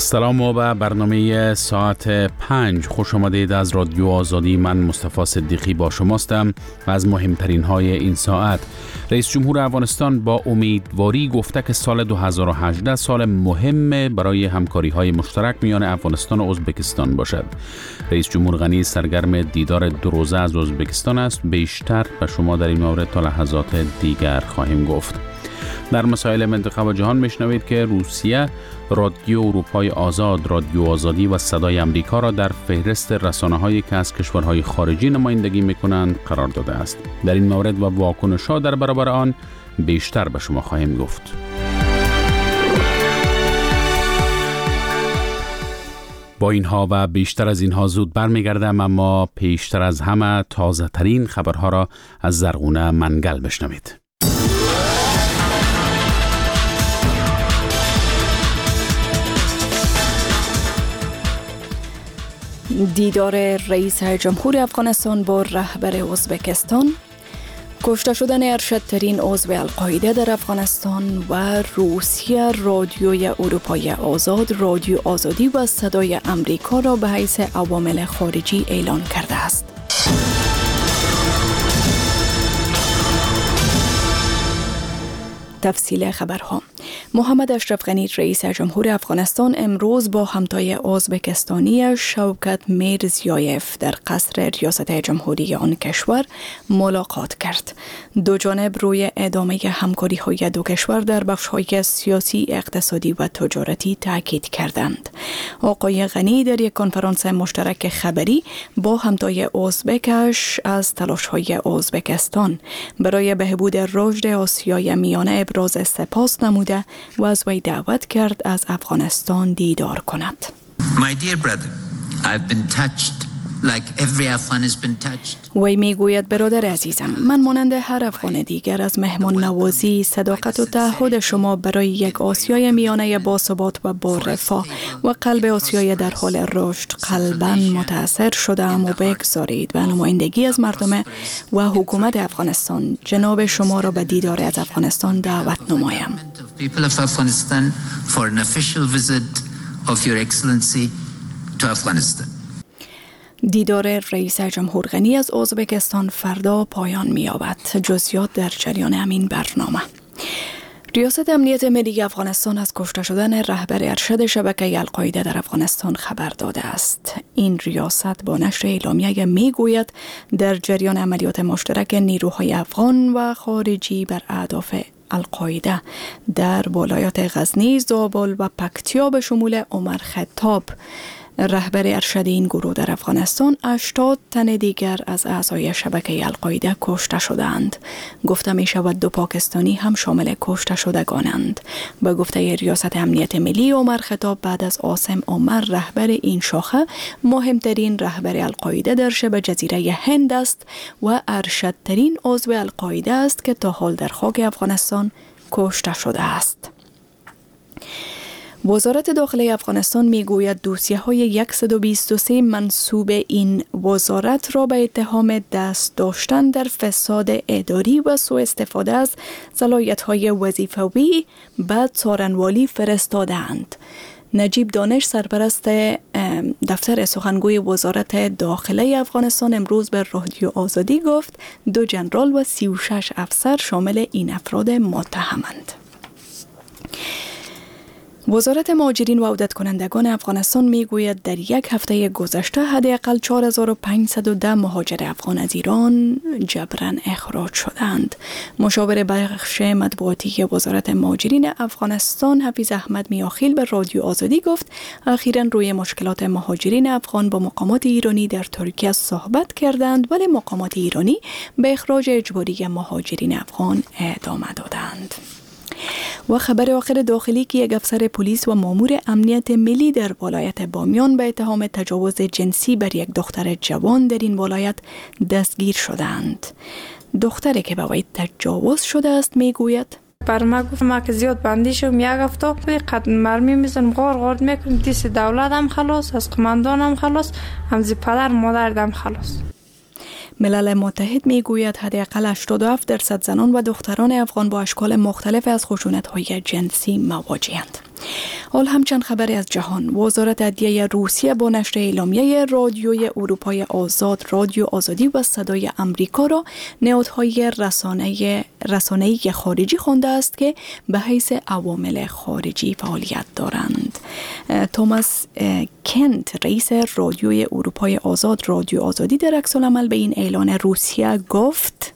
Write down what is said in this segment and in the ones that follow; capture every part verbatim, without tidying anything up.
سلام و به برنامه ساعت پنج خوش آمدید. از رادیو آزادی من مصطفی صدیقی با شماستم و از مهمترین های این ساعت. رئیس جمهور افغانستان با امیدواری گفته که سال دو هزار و هجده سال مهم برای همکاری های مشترک میان افغانستان و ازبکستان باشد. رئیس جمهور غنی سرگرم دیدار دو روزه از ازبکستان است. بیشتر به شما در این مورد تا لحظات دیگر خواهیم گفت. در مسائل منطقه و جهان میشنوید که روسیه رادیو اروپای آزاد، رادیو آزادی و صدای امریکا را در فهرست رسانه‌هایی که از کشورهای خارجی نمایندگی می‌کنند قرار داده است. در این مورد و واکنش‌ها در برابر آن بیشتر به شما خواهیم گفت. با اینها و بیشتر از اینها زود برمیگردم، اما پیشتر از همه تازه ترین خبرها را از زرغونه منگل بشنوید. دیدار رئیس جمهور افغانستان با رهبر ازبکستان، کشته شدن ارشدترین عضو القاعده در افغانستان و روسیه رادیوی اروپای آزاد، رادیو آزادی و صدای امریکا را به حیث عوامل خارجی اعلان کرده است. تفصیل خبرها. محمد اشرف غنی رئیس جمهور افغانستان امروز با همتای ازبکستانی شوکت میرزیایف در قصر ریاست جمهوری آن کشور ملاقات کرد. دو جانب روی ادامه همکاری های دو کشور در بخش های سیاسی، اقتصادی و تجارتی تاکید کردند. آقای غنی در یک کنفرانس مشترک خبری با همتای ازبکش از تلاش های ازبکستان برای بهبود رشد آسیای میانه ابراز سپاس نموده و از وی دعوت کرد از افغانستان دیدار کند. My dear brother, I've been touched like every Afghan has been touched. وی میگوید برادر عزیزم، من مانند هر افغان دیگر از مهمان نوازی، صداقت و تعهد شما برای یک آسیای میانه باثبات و با رفاه و قلب آسیای در حال رشد قلباً متاثر شدم و بگذارید و نمایندگی از مردم و حکومت افغانستان جناب شما را به دیدار از افغانستان دعوت نمایم. People of Afghanistan for an official visit of your excellency to Afghanistan. دیدار رئیس جمهور غنی از ازبکستان فردا پایان می‌یابد. جزئیات در جریان همین برنامه. ریاست امنیت ملی افغانستان از کشته شدن رهبر ارشد شبکه القاعده در افغانستان خبر داده است. این ریاست با نشر اعلامیه میگوید در جریان عملیات مشترک نیروهای افغان و خارجی بر اهداف القاعده در ولایات غزنی، زابل و پکتیا به شمول عمر خطاب رهبر ارشد این گروه در افغانستان، هشتاد تن دیگر از اعضای شبکه القاعده کشته شدند. گفته می شود دو پاکستانی هم شامل کشته شدگانند. به گفته ریاست امنیت ملی، عمر خطاب بعد از عاصم عمر رهبر این شاخه مهمترین رهبر القاعده در شبه جزیره هند است و ارشدترین عضو القاعده است که تا حال در خاک افغانستان کشته شده است. وزارت داخلی افغانستان میگوید دوسیه های صد و بیست و سه منصوب این وزارت را به اتهام دست داشتن در فساد اداری و سوء استفاده از صلاحیت های وظیفوی به څارنوالی فرستادند. نجیب دانش سرپرست دفتر سخنگوی وزارت داخلی افغانستان امروز به رادیو آزادی گفت دو ژنرال و سی و شش افسر شامل این افراد متهمند. وزارت مهاجرین و عودت کنندگان افغانستان میگوید در یک هفته گذشته حداقل چهار هزار و پانصد و ده مهاجر افغان از ایران جبراً اخراج شدند. مشاور بخش مطبوعاتی وزارت مهاجرین افغانستان حفیظ احمد میاخیل به رادیو آزادی گفت اخیراً روی مشکلات مهاجرین افغان با مقامات ایرانی در ترکیه صحبت کردند، ولی مقامات ایرانی به اخراج اجباری مهاجرین افغان ادامه دادند. و خبر آخر داخلی که یک افسر پلیس و مامور امنیت ملی در ولایت بامیان به اتهام تجاوز جنسی بر یک دختر جوان در این ولایت دستگیر شدند. دختری که به وی تجاوز شده است میگوید بر ما گفت ما که زیاد بندی شدم، یک هفته قد مرمی میزنم، غار غار میکنم، دیس دولت هم خلاص، از قماندان هم خلاص، همزی پدر مادر هم خلاص. ملل متحد میگوید حداقل هشتاد و هفت درصد زنان و دختران افغان با اشکال مختلف از خشونت‌های جنسی مواجه‌اند. حال همچند خبری از جهان. وزارت عدلیه روسیه با نشر اعلامیه رادیوی اروپای آزاد، رادیو آزادی و صدای امریکا را نهادهای رسانه رسانه‌ای خارجی خوانده است که به حیث عوامل خارجی فعالیت دارند. توماس کنت، رئیس رادیوی اروپای آزاد، رادیو آزادی، در عکس‌العمل به این اعلان روسیه گفت: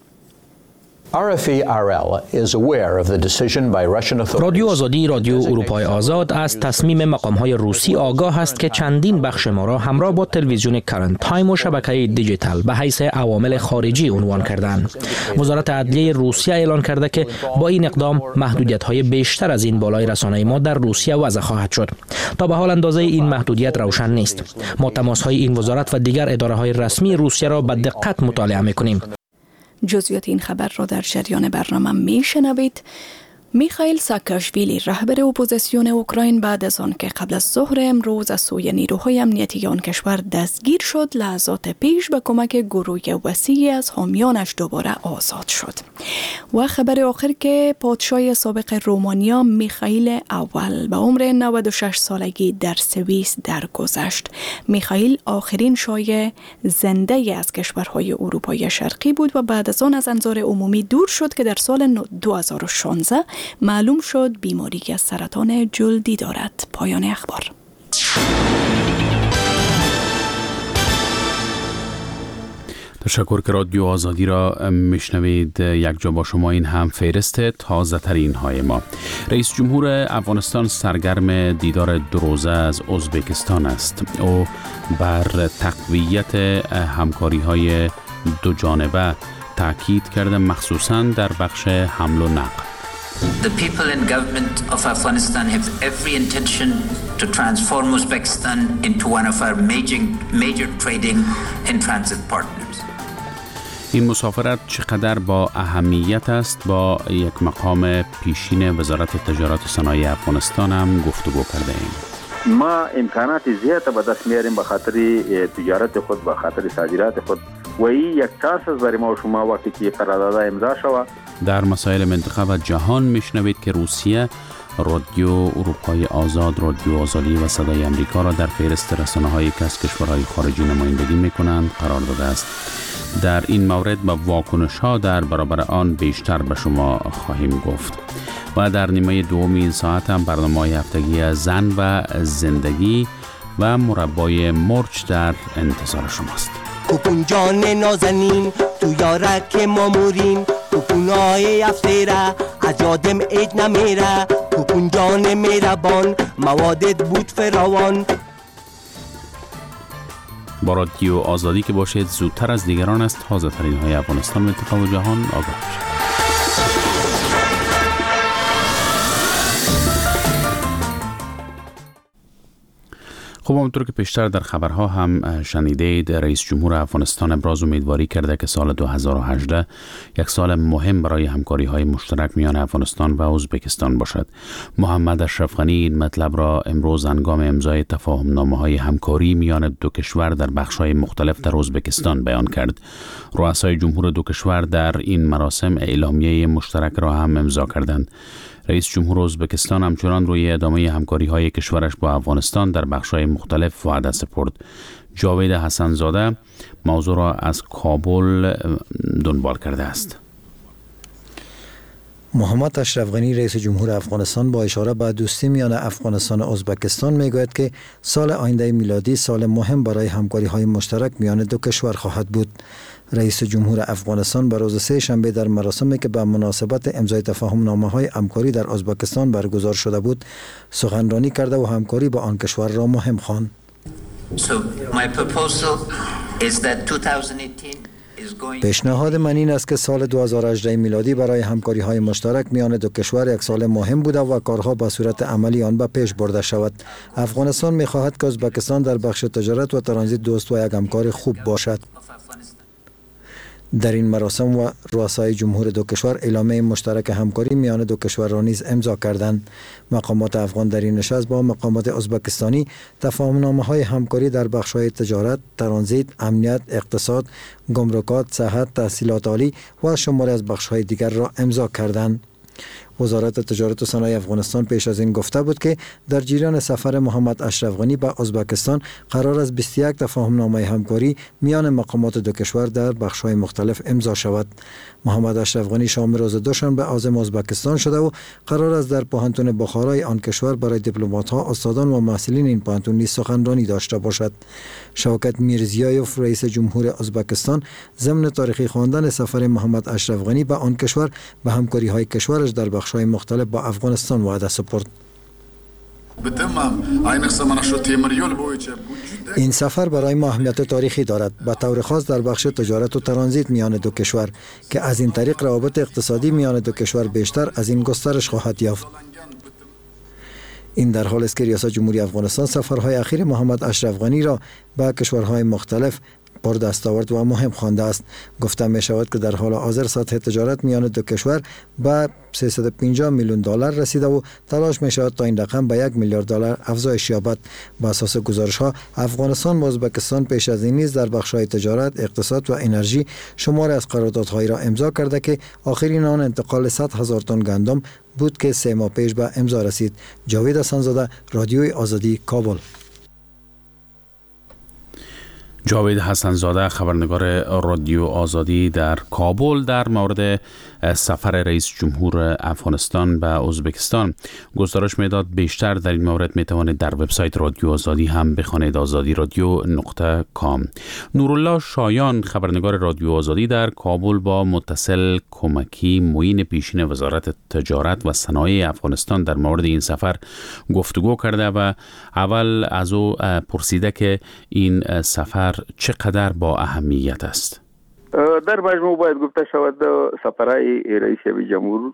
رادیو آزادی، رادیو اروپای آزاد از تصمیم مقام‌های روسی آگاه است که چندین بخش ما را همراه با تلویزیون کرنت تایم و شبکه دیجیتال به حیث عوامل خارجی عنوان کردند. وزارت عدلیه روسیه اعلان کرده که با این اقدام محدودیت‌های بیشتر از این بالای رسانه ما در روسیه وضع خواهد شد. تا به حال اندازه این محدودیت روشن نیست. ما تماس‌های این وزارت و دیگر اداره‌های رسمی روسیه را به دقت مطالعه می‌کنیم. جزئیات این خبر را در جریان برنامه میشنوید. میخائیل ساکاشویلی، رهبر اپوزیسیون اوکراین، بعد از آن که قبل از ظهر امروز از سوی نیروهای امنیتی آن کشور دستگیر شد، لحظات پیش به کمک گروه وسیعی از حامیانش دوباره آزاد شد. و خبر آخر که پادشاه سابق رومانیا میخائیل اول به عمر نود و شش سالگی در سوئیس درگذشت. میخائیل آخرین شاه زنده از کشورهای اروپای شرقی بود و بعد از آن از انظار عمومی دور شد که در سال دو هزار و شانزده معلوم شد بیماری که سرطان جلدی دارد. پایان اخبار. تشکر که رادیو آزادی را میشنوید. یک جا با شما این هم فهرست تازه ترین های ما. رئیس جمهور افغانستان سرگرم دیدار دو روزه از ازبکستان است. او بر تقویت همکاری های دو جانبه تاکید کرده، مخصوصاً در بخش حمل و نقل. The people and government of Afghanistan have every intention to transform Uzbekistan into one of our major, major trading and transit partners. این مسافرت چقدر با اهمیت است، با یک مقام پیشین وزارت تجارت و صنایع افغانستان هم گفتگو کرده ایم. ما امکانات زیاد به دست میاریم به خاطر تجارت خود، به خاطر صادرات خود و این یک چانس است برای ما و شما وقتی که قرارداد امضا شود. در مسائل منطقه و جهان میشنوید که روسیه رادیو اروپای آزاد، رادیو آزادی و صدای امریکا را در فهرست رسانه‌هایی که از کشورهای خارجی نمایندگی میکنند قرار داده است. در این مورد با واکنش‌ها در برابر آن بیشتر به شما خواهیم گفت. و در نیمه دوم این ساعت هم برنامه هفتگی زن و زندگی و مربای مرچ در انتظار شماست. کوپون جان نازنین تو یارک مامورین، کوپونای افتیره از یادم اید نمیره، کوپون جان میربان موادت بود فراوان. با رادیو آزادی که باشید، زودتر از دیگران است تازه ترین های افغانستان، منطقه و جهان آگاه باشید. خب همونطور که پیشتر در خبرها هم شنیدید، رئیس جمهور افغانستان ابراز امیدواری کرده که سال دو هزار و هجده یک سال مهم برای همکاری های مشترک میان افغانستان و ازبکستان باشد. محمد اشرف غنی این مطلب را امروز هنگام امضای تفاهم نامه های همکاری میان دو کشور در بخش های مختلف در ازبکستان بیان کرد. رؤسای جمهور دو کشور در این مراسم اعلامیه مشترک را هم امضا کردند. رئیس جمهور ازبکستان همچنان روی ادامه همکاری های کشورش با افغانستان در بخش‌های مختلف وعده سپرد. جاوید حسن زاده موضوع را از کابل دنبال کرده است. محمد اشرف غنی رئیس جمهور افغانستان با اشاره به دوستی میان افغانستان و ازبکستان میگوید که سال آینده میلادی سال مهم برای همکاری های مشترک میان دو کشور خواهد بود. رئیس جمهور افغانستان به روز سه شنبه در مراسمی که به مناسبت امضای تفاهم نامه های همکاری در ازبکستان برگزار شده بود سخنرانی کرده و همکاری با آن کشور را مهم خواند. So my proposal is that twenty eighteen پیشنهاد من این است که سال دو هزار و هجده میلادی برای همکاری های مشترک میان دو کشور یک سال مهم بوده و کارها به صورت عملی آن به پیش برده شود. افغانستان می خواهد که ازبکستان در بخش تجارت و ترانزیت دوست و یک همکار خوب باشد. در این مراسم و رؤسای جمهور دو کشور اعلامیه مشترک همکاری میان دو کشور را نیز امضا کردند. مقامات افغان در این نشست با مقامات ازبکستانی تفاهم‌نامه‌های همکاری در بخش‌های تجارت، ترانزیت، امنیت، اقتصاد، گمرکات، صحت، تحصیلات عالی و شماری از بخش‌های دیگر را امضا کردند. وزارت تجارت و صنایع افغانستان پیش از این گفته بود که در جریان سفر محمد اشرف غنی به ازبکستان قرار است بیست و یک تفاهم‌نامه همکاری میان مقامات دو کشور در بخش‌های مختلف امضا شود. محمد اشرف غنی شام روز دوشنبه عازم ازبکستان شده و قرار است در پوهنتون بخارای آن کشور برای دیپلمات‌ها، استادان و محصلین این پوهنتون نیز سخنرانی داشته باشد. شوکت میرزیایوف رئیس جمهور ازبکستان ضمن تاریخی خواندن سفر محمد اشرف غنی به آن کشور به همکاری‌های کشورش در بخش‌های مختلف با افغانستان وعده سپرد. این سفر برای ما اهمیت تاریخی دارد، به طور خاص در بخش تجارت و ترانزیت میان دو کشور که از این طریق روابط اقتصادی میان دو کشور بیشتر از این گسترش خواهد یافت. این در حال است که ریاست جمهوری افغانستان سفرهای اخیر محمد اشرف غنی را به کشورهای مختلف پر دستاورد و مهم خوانده است. گفته می شود که در حال حاضر سطح تجارت میان دو کشور به سیصد و پنجاه میلیون دلار رسیده و تلاش می شود تا این رقم به یک میلیارد دلار افزایش یابد. با اساس گزارش ها افغانستان و ازبکستان پیش از این نیز در بخش‌های تجارت، اقتصاد و انرژی شمار از قراردادهایی را امضا کرده که آخرین آن انتقال صد هزار تن گندم بود که سه ماه پیش به امضا رسید. جاوید حسن‌زاده، رادیوی آزادی، کابل. جاوید حسن‌زاده، خبرنگار رادیو آزادی در کابل، در مورد سفر رئیس جمهور افغانستان به ازبکستان گزارش میداد. بیشتر در این مورد میتوانید در وبسایت رادیو آزادی هم بخوانید، آزادی رادیو نقطه کام. نورالله شایان، خبرنگار رادیو آزادی در کابل، با متصل کمکی معین پیشین وزارت تجارت و صنایع افغانستان در مورد این سفر گفتگو کرده و اول از او پرسیده که این سفر چقدر با اهمیت است. در مجموع باید گفته شود سفرهای رئیس جمهور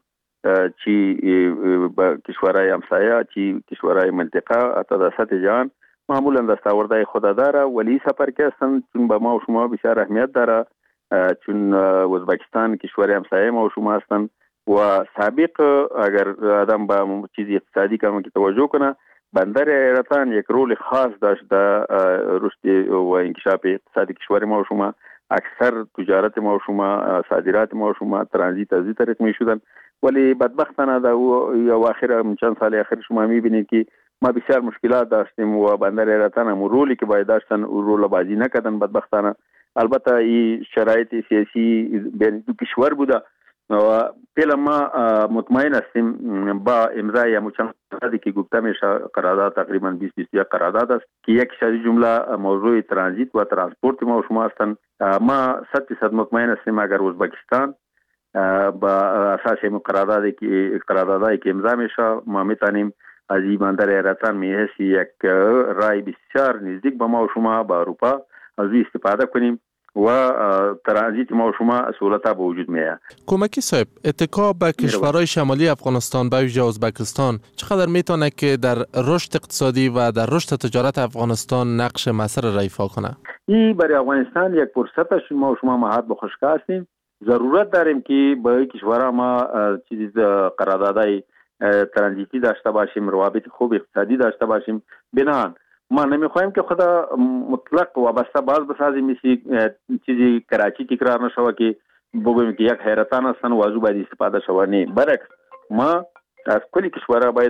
چی با کشورهای همسایه چی کشورهای منطقه تا در سطح جهان معمولا دستاوردهای خود داره، ولی سفر که هستند چون به ما و شما بسیار اهمیت داره، چون ازبکستان کشور همسایه ما و شما هستند و سابق اگر آدم به چیزی اقتصادی که توجه کنه، بندر حیرتان یک رول خاص داشت در رشد و انکشاف اقتصادی کشور ما و شما. اکثر تجارت ما و شما، صادرات ما و شما ترانزیت از این طریق می شدن، ولی بدبختانه در اواخر چند سال اخیر شما می بینید که ما بسیار مشکلات داشتیم و بندر حیرتان هم رولی که باید داشتن او رول بازی نکردن بدبختانه. البته این شرایط سیاسی بین دو کشور بوده و پیلا ما مطمئن هستیم با امضای چند قراردادی که گفته میشه، قرارداد تقریبا بیست بیست و یک قرارداد است که یک از جمله موضوع ترانزیت و ترانسپورت ما و شما هستند. ما صد درصد مطمئن هستیم اگر ازبکستان با اساس این قراردادی که قراردادی که امضا میشه ما میتونیم از این بندر حیرتان میشه یک رای بسیار نزدیک به ما و شما با اروپا از این استفاده کنیم و ترانزیت ما و شما سهولت‌ها به وجود میاد. کمکی صاحب، اتکا به کشورهای شمالی افغانستان به ویژه ازبکستان چقدر میتونه که در رشد اقتصادی و در رشد تجارت افغانستان نقش مؤثر را ایفا کنه؟ این برای افغانستان یک فرصت است. ما و شما مهات به خوشکا هستیم، ضرورت داریم که با کشورها ما چیزی قراردادهای ترانزیتی داشته باشیم، روابط خوب اقتصادی داشته باشیم. بنان ما نمیخوایم که خدا مطلق وابسته باز بسازیم، مثل چیزی کراچی تکرار نشوه که بگویم که یک حیرتان هستن و از او باید استفاده شوه. نه، برعکس ما از کلی کشورها باید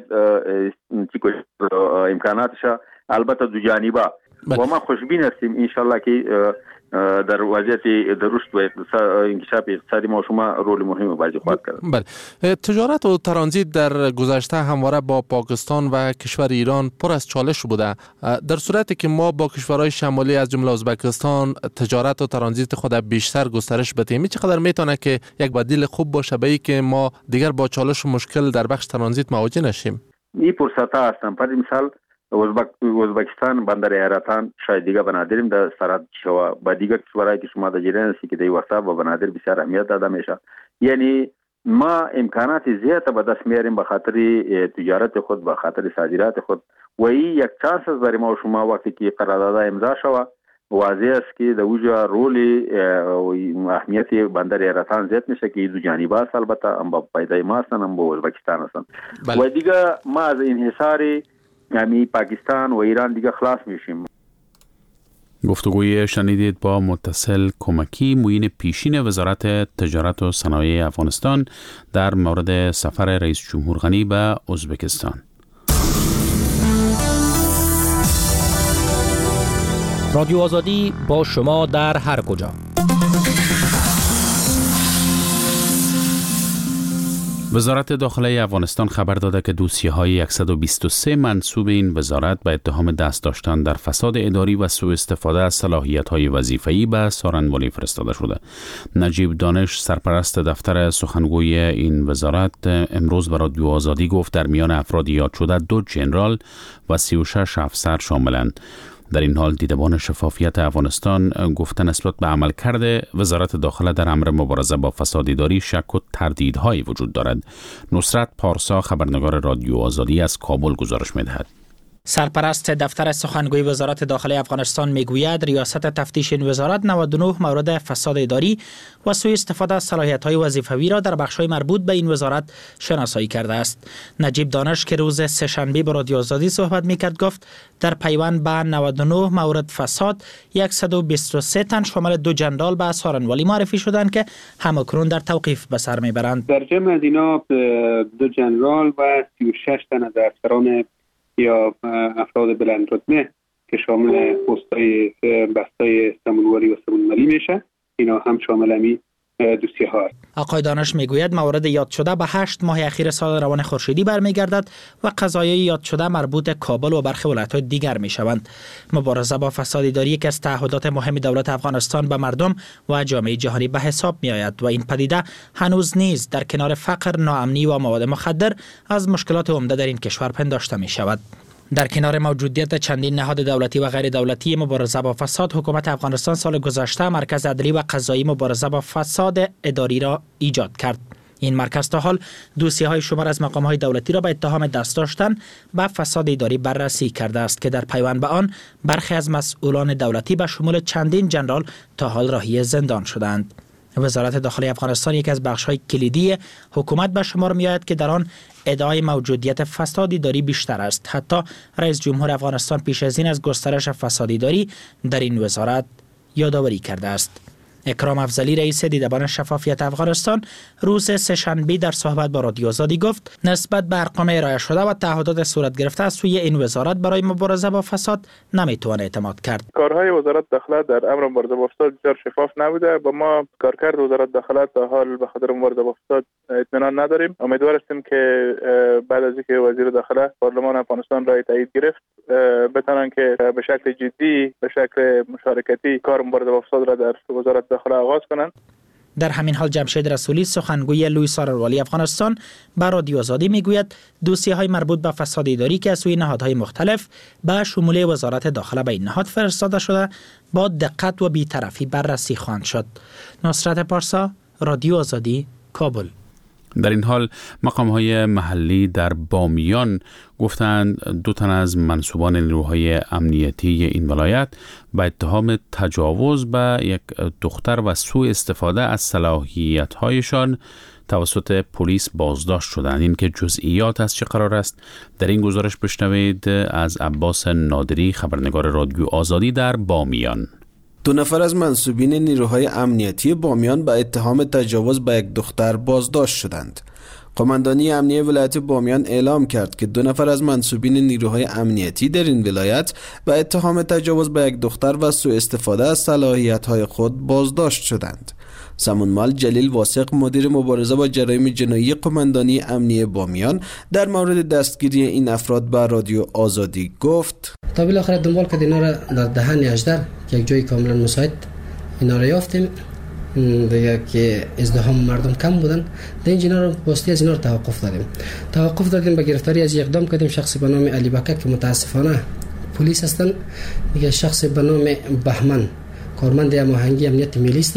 امکاناتش البته دو جانبه و ما خوشبین هستیم انشالله که در وضعیت در رشد و انکشاف اقتصادی ما شما رول مهمی بازی خواهد کرد. بله، تجارت و ترانزیت در گذشته همواره با پاکستان و کشور ایران پر از چالش بوده. در صورتی که ما با کشورهای شمالی از جمله ازبکستان تجارت و ترانزیت خود بیشتر گسترش بدیم، چقدر میتونه که یک بدیل خوب باشه به اینکه ما دیگر با چالش و مشکل در بخش ترانزیت مواجه نشیم؟ این فرصت ها هستن. پر مثال ازبکستان بندر حیرتان شاید دیگه بنادریم در سرحد شوا با دیگه کشورهایی که شما در جریان هستی که در وسط و بنادر بسیار اهمیت داده میشه. یعنی ما امکانات زیاده به دست میاریم به خاطر تجارت خود، به خاطر صادرات خود و این یک چانس است برای ما و شما. وقتی که قرارداد امضا شود واضح است که در اوجا رول اهمیت بندر حیرتان زیاد میشه که دو جانبه است، البته هم با پیدای ما هستن هم با ازبکستان هستن. و دیگه ما از انحصار یعنی پاکستان و ایران دیگه خلاص میشیم. گفتگوی شنیدید با متصل کمکی معین پیشین وزارت تجارت و صنایع افغانستان در مورد سفر رئیس جمهور غنی به ازبکستان. رادیو آزادی با شما در هر کجا. وزارت داخله افغانستان خبر داده که دوسیه‌های صد و بیست و سه منصوب این وزارت به اتهام دست داشتن در فساد اداری و سوء استفاده از صلاحیت‌های وظیفه‌ای به سارنوالی فرستاده شده. نجیب دانش سرپرست دفتر سخنگوی این وزارت امروز به رادیو آزادی گفت در میان افراد یاد شده دو جنرال و سی و شش افسر شاملند. در این حال دیدبان شفافیت افغانستان گفته نسبت به عملکرد وزارت داخله در امر مبارزه با فساد اداری شک و تردیدهایی وجود دارد. نصرت پارسا خبرنگار رادیو آزادی از کابل گزارش می‌دهد. سرپرست دفتر سخنگوی وزارت داخله افغانستان میگوید ریاست تفتیش این وزارت نود و نه مورد فساد اداری و سوء استفاده از صلاحیت‌های وظیفوی را در بخش‌های مربوط به این وزارت شناسایی کرده است. نجیب دانش که روز سه‌شنبه با رادیو آزادی صحبت می‌کرد گفت در پیوند به نود و نه مورد فساد صد و بیست و سه تن شامل دو جنرال به سارنوالی معرفی شدند که همکنون در توقیف به سر میبرند. در جمع از اینا دو جنرال و سی و شش تن از افسران یا افراد بلند رتبه که شامل پست‌های بستای سمنواری و سمنمالی میشه، اینا هم شامل امی دوسیه ها است. آقای دانش میگوید مورد یاد شده به هشت ماه اخیر سال روان خورشیدی برمیگردد و قضایای یاد شده مربوط کابل و برخی ولایت‌های دیگر میشوند. مبارزه با فساد اداری یکی از تعهدات مهم دولت افغانستان به مردم و جامعه جهانی به حساب میآید و این پدیده هنوز نیز در کنار فقر، ناامنی و مواد مخدر از مشکلات عمده در این کشور پنداشته می شود. در کنار موجودیت چندین نهاد دولتی و غیر دولتی مبارزه با فساد، حکومت افغانستان سال گذشته مرکز عدلی و قضایی مبارزه با فساد اداری را ایجاد کرد. این مرکز تا حال دوسیه‌های شمار از مقام‌های دولتی را به اتهام دست داشتن به فساد اداری بررسی کرده است که در پیوند به آن برخی از مسئولان دولتی به شمول چندین جنرال تا حال راهی زندان شدند. وزارت داخله افغانستان یک از بخش‌های کلیدی حکومت به شمار می‌آید که در آن ادعای موجودیت فساد اداری بیشتر است. حتی رئیس جمهور افغانستان پیش از این از گسترش فساد اداری در این وزارت یادآوری کرده است. اکرام افضلی رئیس دیدبان شفافیت افغانستان روز سه‌شنبه در صحبت با رادیو آزادی گفت نسبت به ارقام ارائه شده و تعهدات صورت گرفته از سوی این وزارت برای مبارزه با فساد نمیتوان اعتماد کرد. کارهای وزارت داخله در امر مبارزه با فساد بسیار شفاف نبوده و ما کارکرد وزارت داخله تا حال به خاطر مبارزه با فساد اطمینان نداریم. امیدوار هستیم که بعد از اینکه وزیر داخله پارلمان افغانستان را تایید گرفت بتونن که به شکل جدی به شکل مشارکتی کار مبارزه با فساد را در وزارت داخله آغاز کنند. در همین حال جمشید رسولی سخنگوی لوی سارنوالی افغانستان به رادیو آزادی میگوید دوسیه‌های مربوط به فساد اداری که از سوی نهادهای مختلف به شمول وزارت داخله به این نهاد فرستاده شده با دقت و بی‌طرفی بررسی خواهند شد. نصرت پارسا، رادیو آزادی، کابل. در این حال مقام‌های محلی در بامیان گفتند دو تن از منصوبان نیروهای امنیتی این ولایت به اتهام تجاوز به یک دختر و سوء استفاده از صلاحیت‌هایشان توسط پلیس بازداشت شدند. این که جزئیات از چه قرار است در این گزارش بشنوید از عباس نادری خبرنگار رادیو آزادی در بامیان. دو نفر از منصوبین نیروهای امنیتی بامیان به اتهام تجاوز به یک دختر بازداشت شدند. قماندانی امنیه ولایت بامیان اعلام کرد که دو نفر از منصوبین نیروهای امنیتی در این ولایت به اتهام تجاوز به یک دختر و سوء استفاده از صلاحیت‌های خود بازداشت شدند. سمنمال جلیل واسق مدیر مبارزه با جرایم جنایی قماندانی امنیه بامیان در مورد دستگیری این افراد به رادیو آزادی گفت: تا بالاخره دنبال کردیم اینا را در دهن اژدر که یک جای کاملا مساعد اینا را یافتیم، دیگه که ازدحام مردم کم بودن، در این جنا رو واسطه از اینا رو توقف دادیم توقف دادیم به گرفتاری از اقدام کردیم شخصی به نام علی بکر که متاسفانه پلیس هستن، دیگه شخصی به نام بهمن کارمند هماهنگی امنیت ملی است،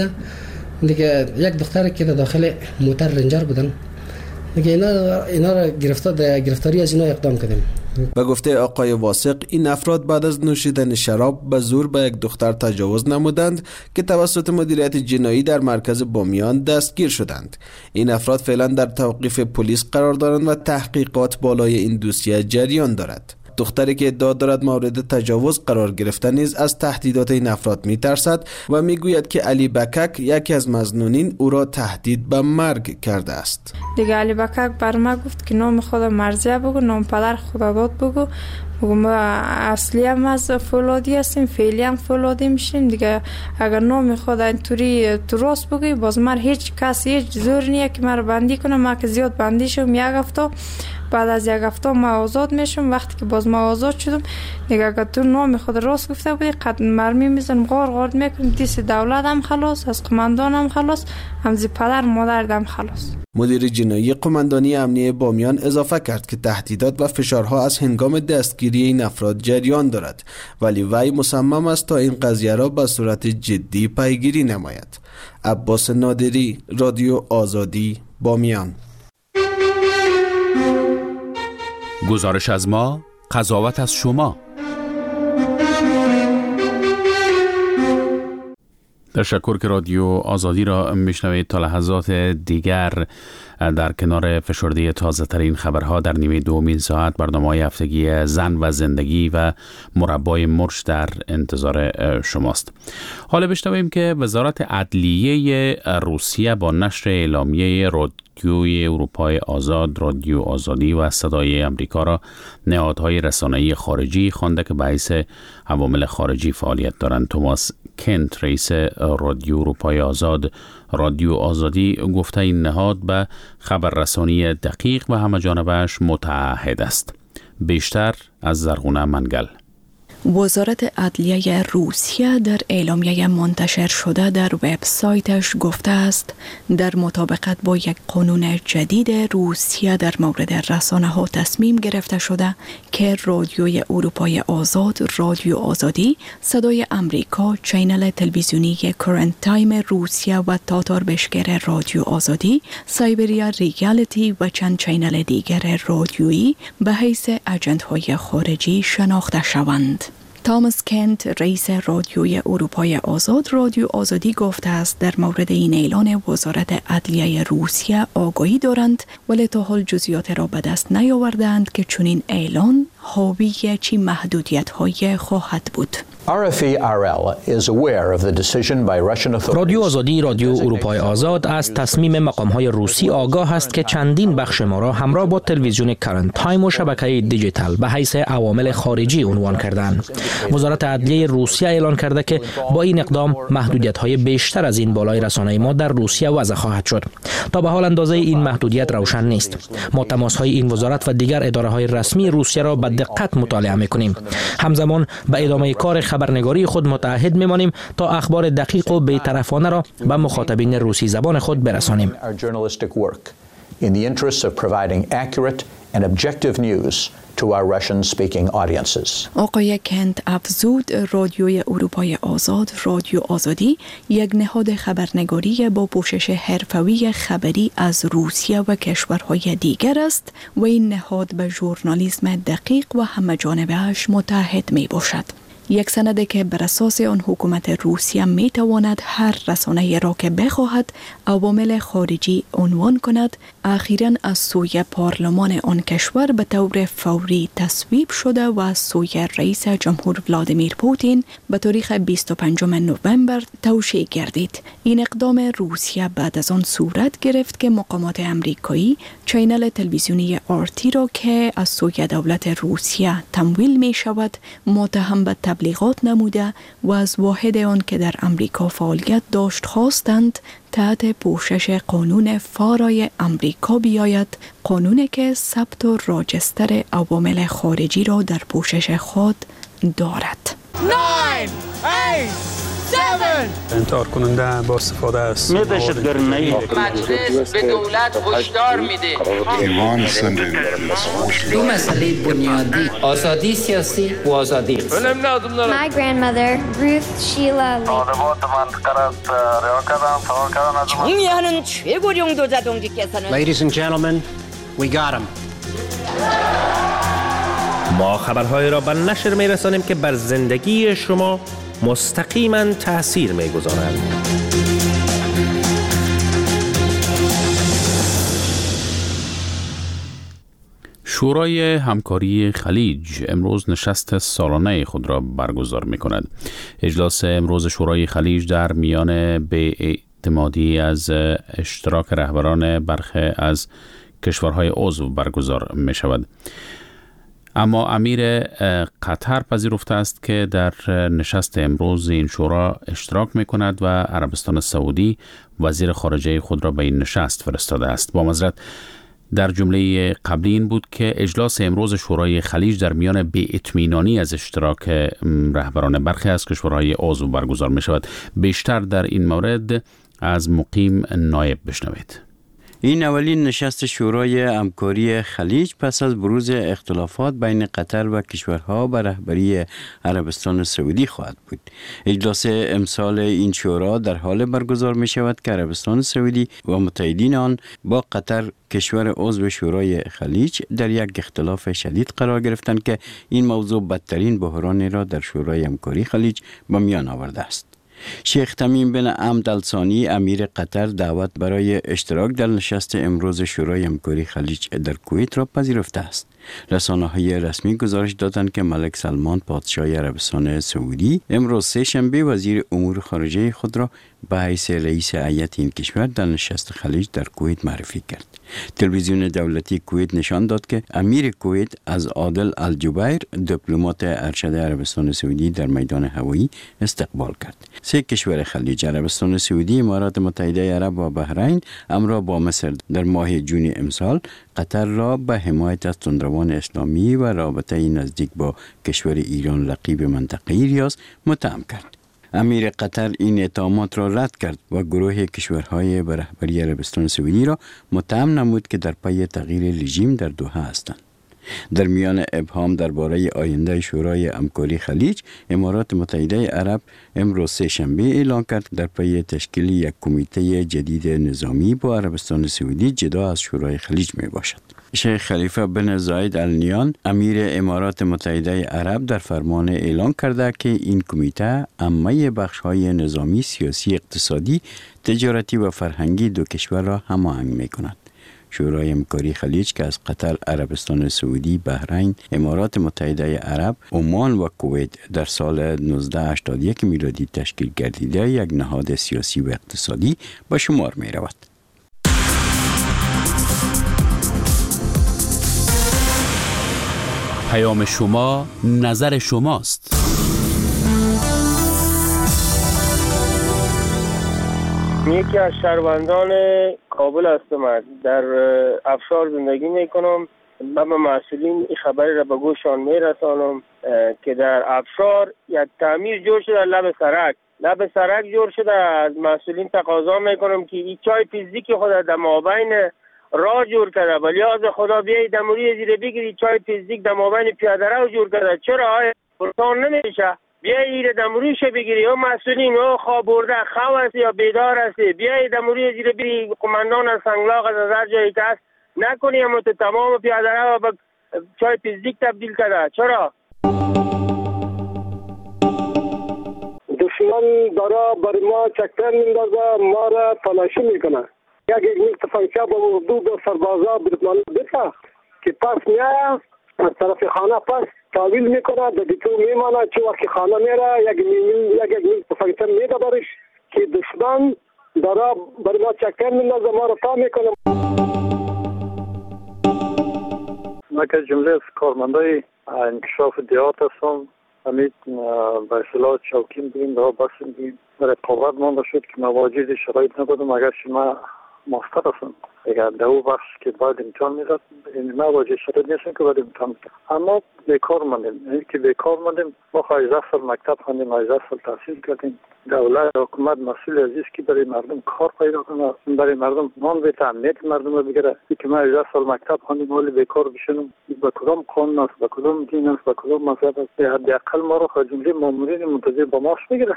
دیگه یک دختر که در داخل موتر رنجر بودن، دیگه اینا اینا را گرفتار گرفتاری از اینا اقدام کردیم. به گفته آقای واسق این افراد بعد از نوشیدن شراب به زور به یک دختر تجاوز نمودند که توسط مدیریت جنایی در مرکز بامیان دستگیر شدند. این افراد فعلا در توقیف پلیس قرار دارند و تحقیقات بالای این دوسیه جریان دارد. دختری که ادعا دارد مورد تجاوز قرار گرفته نیز از تهدیدات این افراد می‌ترسد و میگوید که علی بکک یکی از مظنونین او را تهدید به مرگ کرده است. دیگه علی بکک بر ما گفت که نام خود مرزیه بگو، نام پدر خدا داد بگو. بگو ما اصلی هم از فولادی هستیم، فعلی هم فولادی میشیم دیگه. اگر نام خود اینطوری درست بگی باز من هیچ کسی هیچ زور نیه که من بندی کنم. من که زیاد بندی شدم یک هفته، بعد از یک هفته ما آزاد میشم. وقتی که باز ما آزاد شدم دیگه اگر تو نام خود راست گفته بودی قد مرمی میزنم، غار غار میکنم. دیس دولت هم خلاص، از قماندان هم خلاص، همزی پدر مادر هم خلاص. مدیر جنایی قماندانی امنیه بامیان اضافه کرد که تهدیدات و فشارها از هنگام دستگیری این افراد جریان دارد، ولی وی مصمم است تا این قضیه را به صورت جدی پیگیری نماید. عباس نادری، رادیو آزادی، بامیان. گزارش از ما، قضاوت از شما. تشکر که رادیو آزادی را میشنوید. تا لحظات دیگر در کنار فشرده تازه ترین خبرها در نیمه دومین ساعت برنامه‌های هفتگی زن و زندگی و مربای مرش در انتظار شماست. حالا بشنویم که وزارت عدلیه روسیه با نشر اعلامیه رادیوی اروپای آزاد، رادیو آزادی و صدای امریکا را نهادهای رسانه‌ای خارجی خوانده که به حیث عوامل خارجی فعالیت دارند. توماس کنت، رئیس رادیو اروپای آزاد، رادیو آزادی، گفته این نهاد به خبررسانی دقیق و همه‌جانبه‌اش متعهد است. بیشتر از زرغونه منگل. وزارت عدلیه روسیه در اعلامیه منتشر شده در وبسایتش گفته است در مطابقت با یک قانون جدید روسیه در مورد رسانه ها تصمیم گرفته شده که رادیوی اروپای آزاد، رادیو آزادی، صدای امریکا، چینل تلویزیونی کرنت تایم روسیه و تاتار بشگر رادیو آزادی، سایبریا ریالیتی و چند چینل دیگر رادیویی به حیث اجنت های خارجی شناخته شوند. توماس کنت، رئیس رادیوی اروپای آزاد، رادیو آزادی گفته است در مورد این اعلان وزارت عدلیه روسیه آگاهی دارند ولی تا حال جزئیات را به دست نیاوردند که چنین اعلان حاوی چی محدودیت‌های خواهد بود. رادیو آزادی، رادیو اروپای آزاد از تصمیم مقام‌های روسی آگاه است که چندین بخش ما را همراه با تلویزیون کرنت تایم و شبکه دیجیتال به حیث عوامل خارجی عنوان کردند. وزارت عدلیه روسیه اعلان کرده که با این اقدام محدودیت‌های بیشتر از این بالای رسانه ما در روسیه وضع خواهد شد. تا به حال اندازه این محدودیت روشن نیست. ما تماس‌های این وزارت و دیگر اداره‌های رسمی روسیه را به دقت مطالعه می‌کنیم. همزمان به ادامه کار خبرنگاری خود متعهد می‌مانیم تا اخبار دقیق و بی‌طرفانه را به مخاطبین روسی زبان خود برسانیم. in the interests of providing accurate and objective news to our Russian-speaking audiences. آقای کنت افزود رادیوی اروپای آزاد، رادیو آزادی، یک نهاد خبرنگاری با پوشش حرفه‌ای خبری از روسیه و کشورهای دیگر است و این نهاد به ژورنالیسم دقیق و همه‌جانبه‌اش متعهد میباشد. یک سند که بر اساس آن حکومت روسیه می تواند هر رسانه‌ای را که بخواهد عوامل خارجی عنوان کند، اخیراً از سوی پارلمان آن کشور به طور فوری تصویب شده و از سوی رئیس جمهور ولادیمیر پوتین به تاریخ بیست و پنجم نوامبر توشیح گردید. این اقدام روسیه بعد از آن صورت گرفت که مقامات امریکایی چینل تلویزیونی آرتی را که از سوی دولت روسیه تمویل می شود متهم به تبلیغات نموده و از واحد آن که در امریکا فعالیت داشت خواستند تحت پوشش قانون فارای امریکا بیاید، قانونی که ثبت و راجستر عوامل خارجی را در پوشش خود دارد. نه، هشت، هفت انتحار کننده با استفاده است. می دهشتگرانه‌ای مجلس به دولت هشدار میده. دو مسئله بنیادی، آزادی سیاسی و آزادی. My grandmother, Ruth Sheila 정의하는 최고령도 자동직께서는 Ladies and gentlemen, we got him. ما خبرهای را به نشر می رسانیم که بر زندگی شما مستقیما تأثیر می گذارند. شورای همکاری خلیج امروز نشست سالانه خود را برگزار می کند. اجلاس امروز شورای خلیج در میان بی‌اعتمادی از اشتراک رهبران برخی از کشورهای عضو برگزار می شود. اما امیر قطر پذیرفته است که در نشست امروز این شورا اشتراک می کند و عربستان سعودی وزیر خارجه خود را به این نشست فرستاده است. با معذرت در جمله قبلی این بود که اجلاس امروز شورای خلیج در میان بی‌اطمینانی از اشتراک رهبران برخی از کشورهای عضو برگزار می شود. بیشتر در این مورد از مقیم نایب بشنوید. این اولین نشست شورای همکاری خلیج پس از بروز اختلافات بین قطر و کشورها به رهبری عربستان سعودی خواهد بود. اجلاس امسال این شورا در حال برگزار می شود که عربستان سعودی و متحدین آن با قطر کشور عضو شورای خلیج در یک اختلاف شدید قرار گرفتند که این موضوع بدترین بحرانی را در شورای همکاری خلیج به میان آورده است. شیخ تمیم بن حمد الثانی امیر قطر دعوت برای اشتراک در نشست امروز شورای همکاری خلیج در کویت را پذیرفته است. رسانه‌های رسمی گزارش دادند که ملک سلمان پادشاه عربستان سعودی امروز سه شنبه وزیر امور خارجه خود را به حیث رئیس هیئت این کشور در نشست خلیج در کویت معرفی کرد. تلویزیون دولتی کویت نشان داد که امیر کویت از عادل الجبیر دیپلمات ارشد عربستان سعودی در میدان هوایی استقبال کرد. سه کشور خلیج عربستان سعودی، امارات متحده عرب و بحرین همراه با مصر در ماه جون امسال قطر را به حمایت از تندروان اسلامی و رابطه نزدیک با کشور ایران رقیب منطقه‌ای ریاض متهم کرد. امیر قطر این اتهامات را رد کرد و گروه کشورهای به رهبری عربستان سعودی را متهم نمود که در پی تغییر رژیم در دوحه هستند. در میان ابهام درباره آینده شورای همکاری خلیج، امارات متحده عرب امروز سه شنبه اعلام کرد در پی تشکیل یک کمیته جدید نظامی با عربستان سعودی جدا از شورای خلیج می باشد. شیخ خلیفه بن زاید ال نیان امیر امارات متحده عرب در فرمان اعلام کرده که این کمیته عامه بخش‌های نظامی، سیاسی، اقتصادی، تجارتی و فرهنگی دو کشور را هماهنگ می‌کند. شورای همکاری خلیج که از قطر، عربستان سعودی، بحرین، امارات متحده عرب، عمان و کویت در سال نوزده هشتاد و یک میلادی تشکیل گردیده یک نهاد سیاسی و اقتصادی به شمار می رود. پیام شما، نظر شماست. یکی از شهروندان کابل هستم، در افشار زندگی میکنم و به مسئولین این خبری را به گوشان میرسانم که در افشار یک تعمیر جور شده لب سرک لب سرک جور شده. از مسئولین تقاضا میکنم که این چای فیزیکی خود در مابین راه جور کرده، ولی از خدا بیایی دموری زیر بگیری چای فیزیک در مابین پیاده رو جور کرده. چرا های برسان نمیشه؟ بیایی ایره دموریش بگیری، یا مسئولین یا خواب برده خواه هستی یا بیدار هستی، بیایی دموری زیر بگیری قماندان از سنگلاغ از هر جایی که هست نکنی، اما تو تمام پیاده رو به چای فیزیک تبدیل کرده. چرا؟ دشمن داره بر ما چکتر میندازه، ما را تلاشی میکنه. یک یک نیک تفنگچه با اردو دو سربازا برتمانه بسه که پس میایه از طرف خانه پس تاویل میکنه، در دیتو میمانه. چه وقتی خانه میره یک یک یک نیک تفنگچه میده برش که دشمن داره بر ما چکتر میندازه، ما را تا میکنه. ما که جمله از کارمندای انکشاف دیات هستم، همین به اصطلاح چوکین بگیم دارا بسیم بگیم در رقابت مانده شد که مواجد شرایط نبودم. اگر شما ماستر هستم اگر در او بخش که باید امتحان میداد مواجه شرایط نیستم که باید امتحان میداد، اما بیکار ماندیم. این که بیکار ماندیم، ما هجده سال مکتب خواندیم، هجده سال تحصیل کردیم. دولت حکومت مسئول عزیز که برای مردم کار پیدا کنه، برای مردم نان به امنیت مردم رو بگیره. که ما هجده سال مکتب خواندیم ولی بیکار بشینیم، به کدام قانون است، به کدام دین است، به کدام مذهب است؟ حداقل ما رو از جمله مامورین منتظر با معاش بگیره.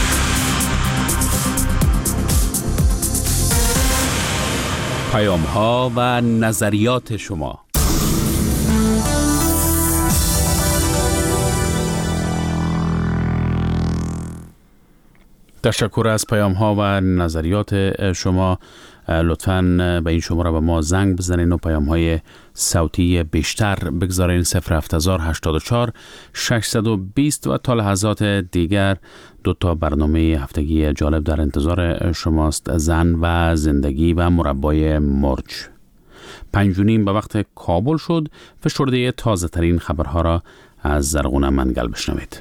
پیام ها و نظریات شما. تشکر از پیام ها و نظریات شما. لطفاً به این شماره به ما زنگ بزنین و پیام های صوتی بیشتر بگذارین. صفر هفت هزار هشتاد و چهار ششصد و بیست. و تا لحظات دیگر دو تا برنامه هفتگی جالب در انتظار شماست: زن و زندگی و مربای مرج. پنج و نیم به وقت کابل شد. فشرده تازه ترین خبرها را از زرغون منگل بشنوید.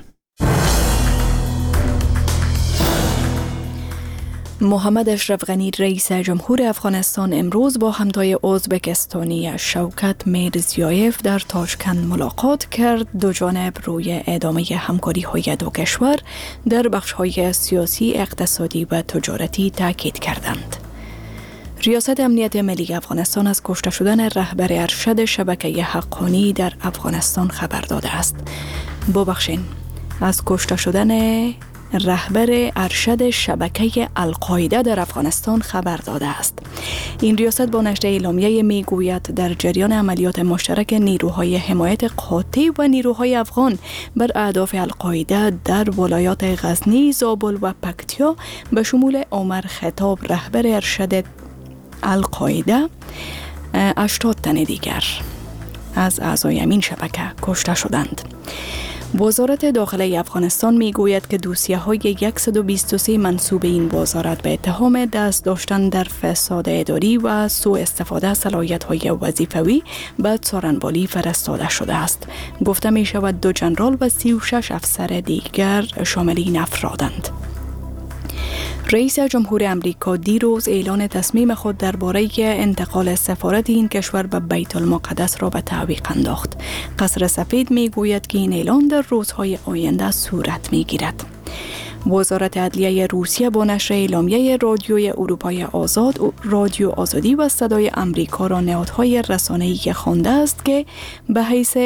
محمد اشرف غنی رئیس جمهور افغانستان امروز با همتای ازبکستانی شوکت میرزیایف در تاشکند ملاقات کرد. دو جانب روی ادامه همکاری های دو کشور در بخش‌های سیاسی، اقتصادی و تجارتی تاکید کردند. ریاست امنیت ملی افغانستان از کشته شدن رهبر ارشد شبکه حقانی در افغانستان خبر داده است. ببخشید، از کشته شدن رهبر ارشد شبکه القاعده در افغانستان خبر داده است. این ریاست با نشر اعلامیه میگوید در جریان عملیات مشترک نیروهای حمایت قاطع و نیروهای افغان بر اهداف القاعده در ولایات غزنی، زابل و پکتیا به شمول عمر خطاب رهبر ارشد القاعده هشتاد تن دیگر از اعضای این شبکه کشته شدند. وزارت داخلی افغانستان می گوید که دوسیه های صد و بیست و سه منسوب این وزارت به اتهام دست داشتن در فساد اداری و سوء استفاده از صلاحیت های وظیفوی به څارنوالی فرستاده شده است. گفته می شود دو جنرال و سی و شش افسر دیگر شامل این افرادند. رئیس جمهور امریکا دیروز اعلان تصمیم خود درباره انتقال سفارت این کشور به بیت المقدس را به تعویق انداخت. قصر سفید می گوید که این اعلان در روزهای آینده صورت می گیرد. وزارت عدلیه روسیه با نشر اعلامیه رادیوی اروپای آزاد، رادیو آزادی و صدای امریکا را نهادهای رسانه‌ای خوانده است که به حیث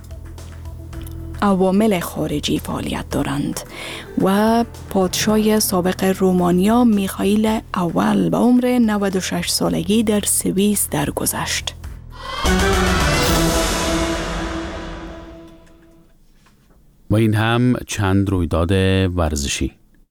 عوامل خارجی فعالیت دارند و پادشاه سابق رومانیا میخائیل اول به عمر نود و شش سالگی در سوئیس درگذشت. و این هم چند رویداد ورزشی.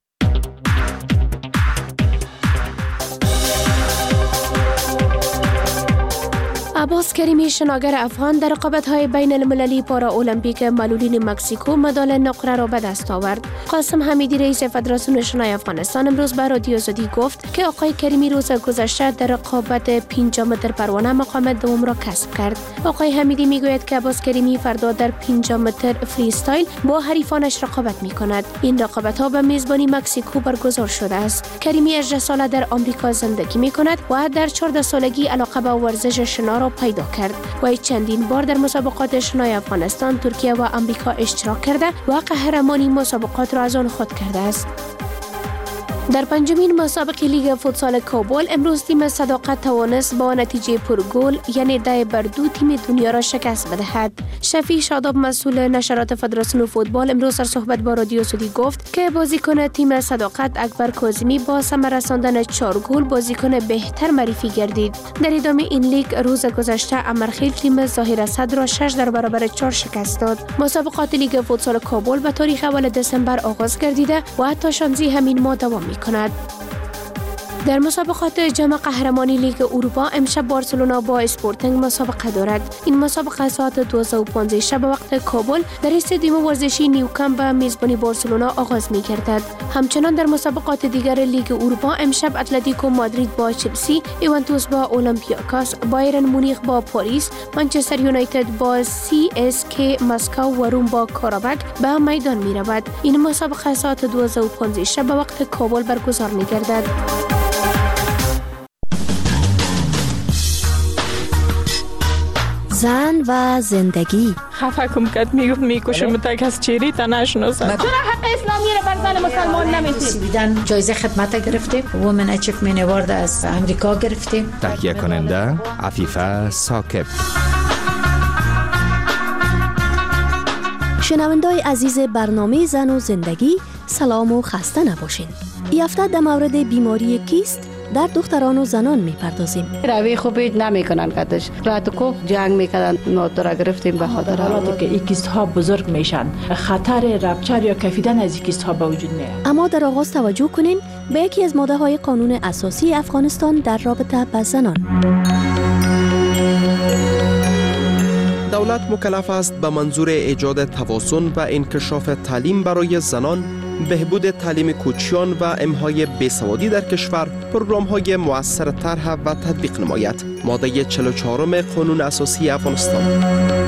عباس کریمی شناگر افغان در رقابت‌های بین المللی پارا المپیک معلولین مکزیکو مدال نقره را به دست آورد. قاسم حمیدی رئیس فدراسیون شنای افغانستان امروز به رادیو آزادی گفت که آقای کریمی روز گذشته در رقابت پنجاه متر پروانه مقام دوم را کسب کرد. آقای حمیدی میگوید که عباس کریمی فردا در پنجاه متر فری استایل با حریفانش رقابت می‌کند. این رقابت‌ها به میزبانی مکزیکو برگزار شده است. کریمی هجده ساله در آمریکا زندگی می‌کند و در چهارده سالگی علاقه به ورزش شنا را پیدا کرد و چندین بار در مسابقات شنای افغانستان، ترکیه و آمریکا اشتراک کرده و قهرمانی مسابقات را از آن خود کرده است. در پنجمین مسابقه لیگ فوتسال کابل امروز تیم صداقت توانست با نتیجه پرگل یعنی ده بر دو تیم دنیا را شکست بدهد. شفیع شاداب مسئول نشرات فدراسیون فوتبال امروز در صحبت با رادیو آزادی گفت که بازیکن تیم صداقت اکبر کاظمی با ثمر رساندن چهار گل بازیکن بهتر معرفی گردید. در ادامه این لیگ روز گذشته امرخیل تیم ظاهر اسد را شش در برابر چهار شکست داد. مسابقات لیگ فوتسال کابل به تاریخ اول دسامبر آغاز گردیده و تا شانزده همین ماه دوام کند. در مسابقات جام قهرمانی لیگ اروپا امشب بارسلونا با اسپورتینگ مسابقه دارد. این مسابقه ساعت دوازده و پانزده شب وقت کابل در استادیوم ورزشی نیوکمپ به میزبانی بارسلونا آغاز می گردد. همچنان در مسابقات دیگر لیگ اروپا امشب اتلتیکو مادرید با چلسی، یوونتوس با اولمپیاکوس، بایرن مونیخ با پاریس، منچستر یونایتد با سی اس کی مسکو و روم با کاراباک به میدان می رود. این مسابقه ساعت دوازده و پانزده شب وقت کابل برگزار می گردد. زن و زندگی. خفه کم کد میگفت میکشم تا کس چیری تا نشناسم. چرا حق اسلامی را بر زن مسلمان نمیدید؟ جایزه خدمت گرفتیم. وومن اچیومنت اوارد از امریکا گرفتیم. تهیه کننده عفیفه ثاقب. شنوندای عزیز برنامه زن و زندگی، سلام و خسته نباشین. این هفته در مورد بیماری کیست در دختران و زنان میپردازیم. روی خوبی نمیکنن کدش راتکو جنگ میکنن ما تو را گرفتیم به خاطر حالاتی که این کیست ها بزرگ میشن خطر رپچر یا کفیدن از این کیست ها به وجود میاد. اما در آغاز توجه کنین به یکی از ماده های قانون اساسی افغانستان در رابطه با زنان. دولت مکلف است به منظور ایجاد توازن و انکشاف تعلیم برای زنان، بهبود تعلیم کوچیان و امحای بیسوادی در کشور پروگرام‌های مؤثر طرح و تطبیق نماید. ماده چهل و چهار قانون اساسی افغانستان.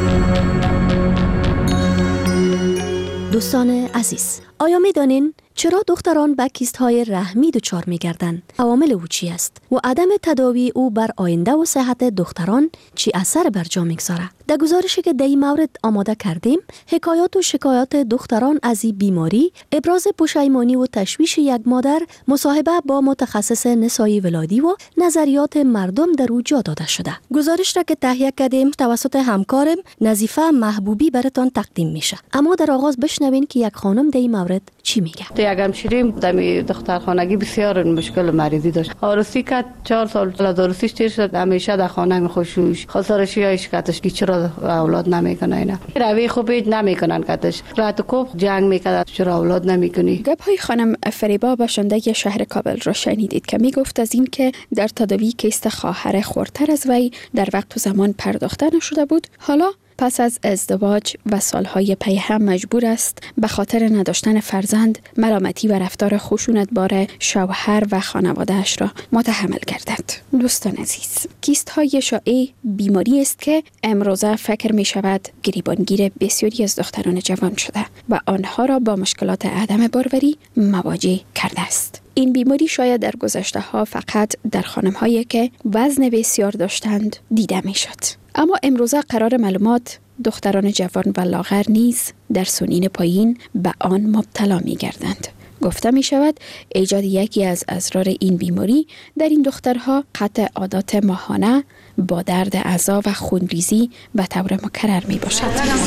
دوستان عزیز، آیا می دانین چرا دختران به کیست های رحمی دچار می گردند؟ عوامل او چی است و عدم تداوی او بر آینده و صحت دختران چی اثر بر جا میگذاره؟ در گزارشی که در این مورد آماده کردیم، حکایات و شکایات دختران از این بیماری، ابراز پشیمانی و تشویش یک مادر، مصاحبه با متخصص نسایی ولادی و نظریات مردم در او جا داده شده. گزارش را که تهیه کردیم توسط همکارم نظیفه محبوبی براتان تقدیم میشه. اما در آغاز بشنوین که یک خانم در این مورد چی میگه. یکم شیریم دمی دخترخانگی بسیار مشکل مریضی داشت. آرسی که چهار سال از آرسیش تیر شد، همیشه در خانه میخوشوش خسارش یا شکایتش که چرا اولاد نمیکنه اینا. روی خوبی نمیکنن کدش رات کوب جنگ میکنه چرا اولاد نمیکنی. گپ های خانم فریبا باشنده شهر کابل را شنیدید که میگفت از این که در تداوی کیست خواهر خردتر از وی در وقت و زمان پرداخته نشده بود، حالا پس از ازدواج و سالهای پی هم مجبور است به خاطر نداشتن فرزند ملامتی و رفتار خشونتبار شوهر و خانواده‌اش را متحمل گردد. دوستان عزیز، کیست های شایع بیماری است که امروزه فکر می شود گریبانگیر بسیاری از دختران جوان شده و آنها را با مشکلات عدم باروری مواجه کرده است. این بیماری شاید در گذشته ها فقط در خانم هایی که وزن بسیار داشتند دیده می شد. اما امروزه قرار معلومات دختران جوان و لاغر نیز در سنین پایین به آن مبتلا می گردند. گفته می شود ایجاد یکی از اسرار این بیماری در این دخترها قطع عادات ماهانه با درد اعضا و خونریزی به طور مکرر می باشد.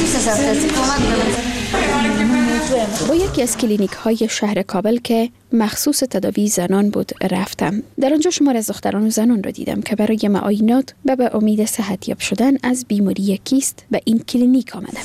با یکی از کلینیک های شهر کابل که مخصوص تداوی زنان بود رفتم. در آنجا شمار از دختران و زنان را دیدم که برای معاینات و به امید صحتیاب شدن از بیماری کیست به این کلینیک آمدند.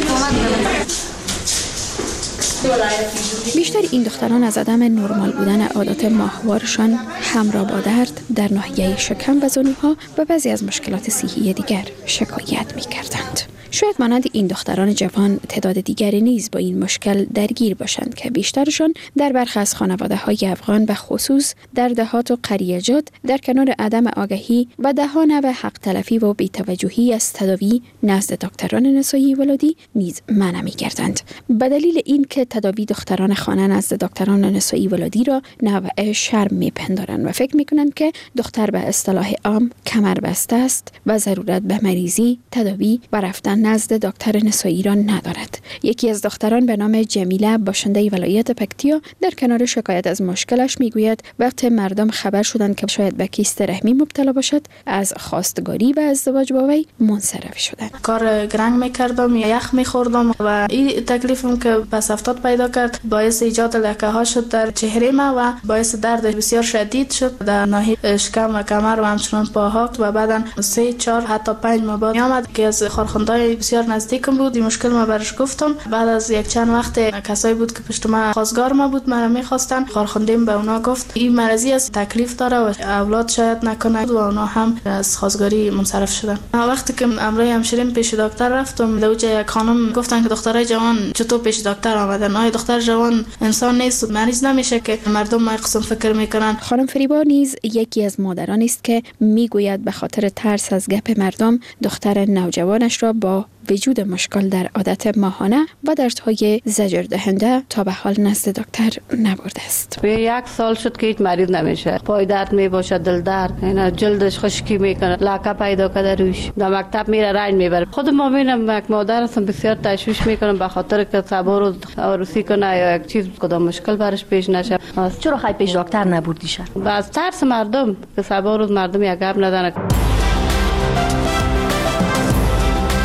بیشتر این دختران از عدم نرمال بودن عادات ماهوارشان همراه با درد در ناحیه شکم و زانوها و بعضی از مشکلات صحی دیگر شکایت می کردند. شاید مانند این دختران جوان تعداد دیگری نیز با این مشکل درگیر باشند که بیشترشان در برخی از خانواده‌های افغان و خصوص در دهات و قریجات در کنار عدم آگاهی و دهان و حق تلفی و بی‌توجهی از تداوی نزد دکتران نسایی ولادی نیز منع می‌کردند. به دلیل این که تداوی دختران خانه نزد دکتران نسایی ولادی را نوع شرم می‌پندارند و فکر می‌کنند که دختر به اصطلاح عام کمر بسته است و ضرورت به مریضی، تداوی و رفتن نزد دکتر نسایی را ندارد. یکی از دختران به نام جمیله باشنده ولایت پکتیا در کنار شکایت از مشکلش میگوید وقتی مردم خبر شدند که شاید به کیست رحمی مبتلا باشد، از خواستگاری و ازدواج با وی منصرف شدند. کار گرنگ میکردم، یخ میخوردم و این تکلیفم که پس افتاد پیدا کرد باعث ایجاد لکه ها شد در چهره ما و باعث درد بسیار شدید شد در ناحیه شکم و کمر و همچنان پاها و بعداً سه چهار حتی پنج ماه بعد میآمد که از خارخوندهای بسیار نزدیکم بود. این مشکل ما برش گفتم. بعد از یک چند وقت کسایی بود که پشت ما خواستگار ما بود، مرا میخواستن. خارخوندیم به اونا گفت این مرضی از تکلیف داره و اولاد شاید نکنه و اونا هم از خواستگاری منصرف شدن. وقتی که امروز همشیرین پیش دکتر رفتم، لوجه یک خانم گفتن که دخترای جوان چطور پیش دکتر آمدن؟ آیا دختر جوان انسان نیست، مریض نمیشه که مردم ما قسم فکر میکنن؟ خانم فریبا نیز یکی از مادران است که میگوید به خاطر ترس از گپ مردم دختر نوجوانش را با وجود مشکل در عادت ماهانه و دردهای زجر دهنده تا به حال نزد دکتر نبرده است. به یک سال شد که هیچ مریض نمیشه. پای درد میباشه، دل درد، اینا جلدش خشکی میکنه، لاکه پیدا کرده روش. در مکتب میره رنج میبره. خود ما ببینم یک مادر هستم بسیار تشویش میکنم به خاطر که صبر و عروسی کنه یا یک چیز کدام مشکل برش پیش نشه. چرا خیلی پیش دکتر نبردیشه؟ از ترس مردم که صبر و مردم یک گپ ندارن.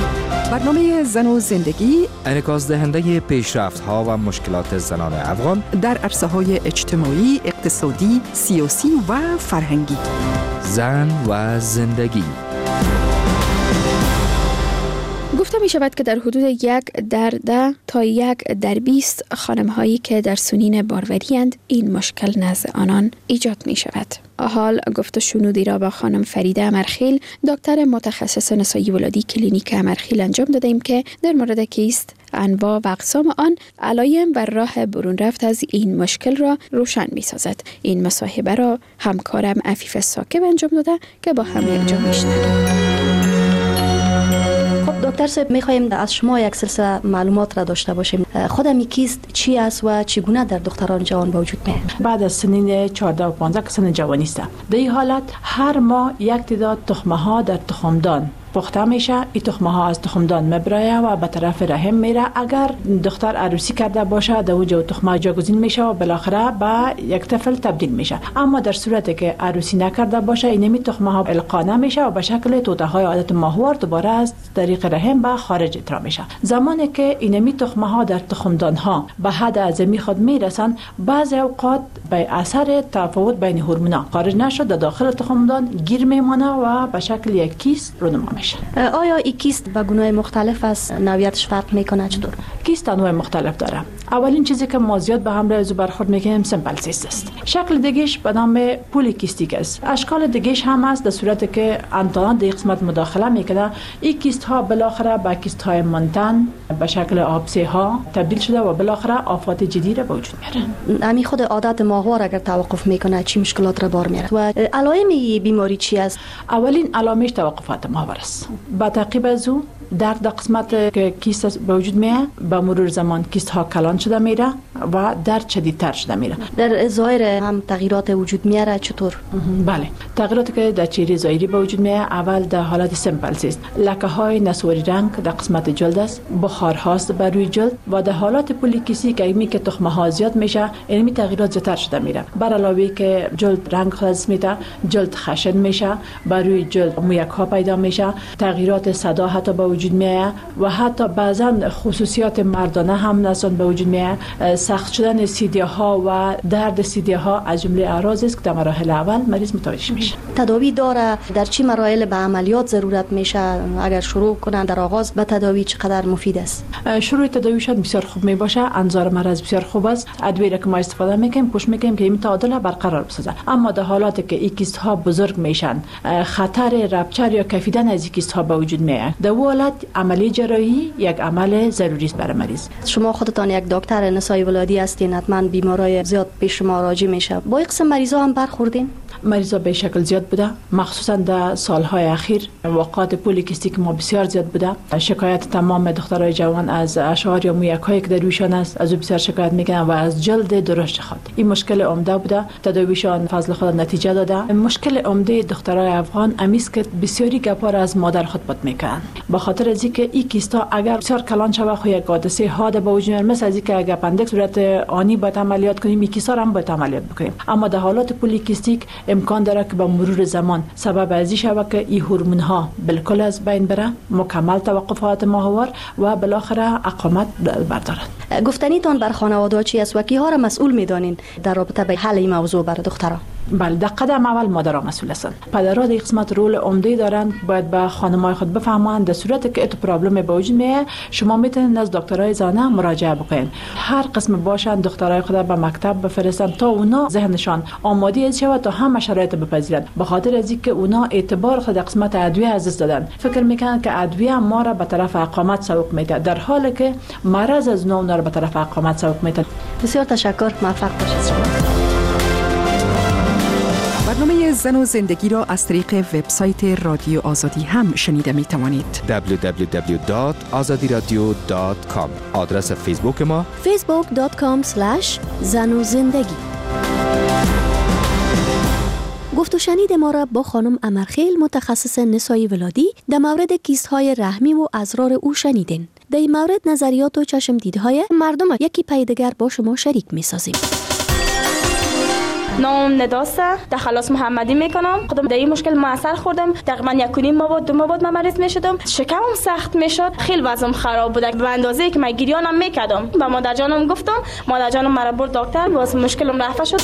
برنامه زن و زندگی انعکاس دهنده پیشرفت ها و مشکلات زنان افغان در عرصه های اجتماعی، اقتصادی، سیاسی و فرهنگی. زن و زندگی. گفته می شود که در حدود یک در ده تا یک در بیست خانم هایی که در سنین باروری اند این مشکل نزد آنان ایجاد می شود. حال گفته شنودی را با خانم فریده امرخیل دکتر متخصص نسایی ولادی کلینیک امرخیل انجام دادیم که در مورد کیست، انواع و اقسام آن، علایم و راه برون رفت از این مشکل را روشن می سازد. این مصاحبه را همکارم عفیف ساکب انجام داده که با هم یک جا میشنویم. دکتر صاحب می‌خوایم از شما یک سلسله معلومات را داشته باشیم. خودم کیست، چی است و چگونه در دختران جوان به وجود میاد؟ بعد از سنین چهارده و پانزده که سن جوانی است. در این حالت هر ماه یک تعداد تخمه ها در تخمدان پخته میشه. این تخمه ها از تخمدان میبره و به طرف رحم میره. اگر دختر عروسی کرده باشه در اونجا تخمه جاگزین میشه و بالاخره به یک طفل تبدیل میشه. اما در صورتی که عروسی نکرده باشه اینمی تخمه ها القا نمیشه و به شکل توته های عادت ماهوار دوباره از طریق رحم به خارج اترا میشه. زمانی که اینمی تخمه ها در تخمدان ها به حد عظمی خود میرسن، بعضی اوقات به اثر تفاوت بین هورمونا خارج نشد در داخل تخمدان گیر میمانه و به شکل یک کیست رونما میشه. آیا این کیست با گناه مختلف است؟ نوعیتش فرق میکنه چطور؟ کیست انواع مختلف داره. اولین چیزی که ما زیاد به هم راه برخورد میکنیم سیمپل سیست است. شکل دیگهش به نام پولیکیستیک است. اشکال دیگهش هم است در صورتی که انتان در قسمت مداخله میکنه. این کیست ها بالاخره به کیست های منتن به شکل آبسه ها تبدیل شده و بالاخره آفات جدی را به وجود میاره. امی خود عادت ماهوار اگر توقف میکنه چی مشکلات را بار میاره و علائم این بیماری چی است؟ اولین علامش توقفات ماهوار است. با تعقیب از او درد در قسمت که کیست به وجود میاد، با مرور زمان کیست ها کلان شده میره و درد شدیدتر شده میره. در ظاهر هم تغییرات وجود میاره چطور؟ بله، تغییراتی که در چهره ظاهری به وجود میاد اول در حالت سیمپل سیست، لکه های نسواری رنگ در قسمت جلد است، بخار هاست بر روی جلد و در حالت پولیکیسی که می که تخمه ها زیاد میشه اینمی تغییرات زیادتر شده میره. بر علاوه که جلد رنگ خلاص میده، جلد خشن میشه، بر روی جلد مویک ها پیدا میشه، تغییرات صدا حتی به وجود میاد و حتی بعضا خصوصیات مردانه هم نسان به وجود میاد. سخت شدن سیدی ها و درد سیدی ها از جمله اعراض است که در مراحل اول مریض متوجه میشه. تداوی داره؟ در چی مراحل به عملیات ضرورت میشه؟ اگر شروع کنن در آغاز به تداوی چقدر مفید است؟ شروع تداوی شد بسیار خوب می باشه. انظار مرض بسیار خوب است. ادویه که ما استفاده میکنیم پوش میکنیم که این تعادل برقرار بسازه. اما در حالاتی که این کیست ها بزرگ میشن، خطر رپچر یا کفیدن از این کیست ها به وجود میاد، در حالت عملی جراحی یک عمل ضروری است برای مریض. شما خودتان یک دکتر نسایی ولادی هستین، حتما بیمارای زیاد پیش شما راجع میشه. با این قسم مریضا هم برخوردین؟ مریضا به شکل زیاد بوده، مخصوصا در سالهای اخیر واقعات پولیکیستیک ما بسیار زیاد بوده. شکایت تمام دخترای جوان از اشعار یا مویک‌هایی که در رویشان است از او بسیار شکایت میکنن و از جلد درشت خود. این مشکل عمده بوده. تداویشان فضل خود نتیجه داده. مشکل عمده دخترای افغان امیست که بسیاری گپار از مادر خود بد میکنن. به خاطر از اینکه این کیستا اگر بسیار کلان شوه خو یک حادثه حاد به وجود میاد، مثل از اینکه اگر اپندیکس صورت آنی باید عملیات کنیم، این کیسا هم باید عملیات بکنیم. اما در حالات پولیکیستیک امکان داره که با مرور زمان سبب ازی شوه که این هورمون ها بالکل از بین بره، مکمل توقفات ماهوار و بالاخره اقامت بردارد. گفتنی تان بر خانواده چی است و کیها را مسئول میدانین در رابطه به حل این موضوع برای دخترها؟ بله، در قدم اول مادرها مسئول هستند. پدرها در قسمت رول عمده دارند، باید به خانم‌های خود بفهمند در صورتی که ات پرابلم به وجود میاد شما میتونید از دکترای زنانه مراجعه بکنید. هر قسم باشند دخترای خود به مکتب بفرستند تا اونا ذهنشان آماده از شود تا همه شرایط بپذیرند. به خاطر از اینکه اونا اعتبار خود در قسمت ادویه از دست دادن، فکر میکنند که ادویه ما را به طرف اقامت سوق میده، در حالی که مرض از اونا را به طرف اقامت سوق میده. بسیار تشکر، موفق باشید. برنامه زن و زندگی را از طریق وبسایت رادیو آزادی هم شنیده می توانید. دبلیو دبلیو دبلیو دات آزادی رادیو دات کام. آدرس فیسبوک ما فیسبوک دات کام اسلش زن و زندگی. گفت و شنید ما را با خانم امرخیل متخصص نسایی ولادی در مورد کیست های رحمی و ازرار او شنیدین. در این مورد نظریات و چشم دیدهای مردم یکی پی دیگر با شما شریک می سازیم. نام نداسته در خلاص محمدی میکنم. خودم در این مشکل معصر خوردم، تقریبا یک و نیم ماه دو ماه من مریض میشدم، شکمم سخت میشد، خیلی وضعم خراب بود به اندازه‌ای که من گریانم میکردم. با مادر جانم گفتم، مادر جانم مرا برد دکتر، باز مشکلم رفع شد.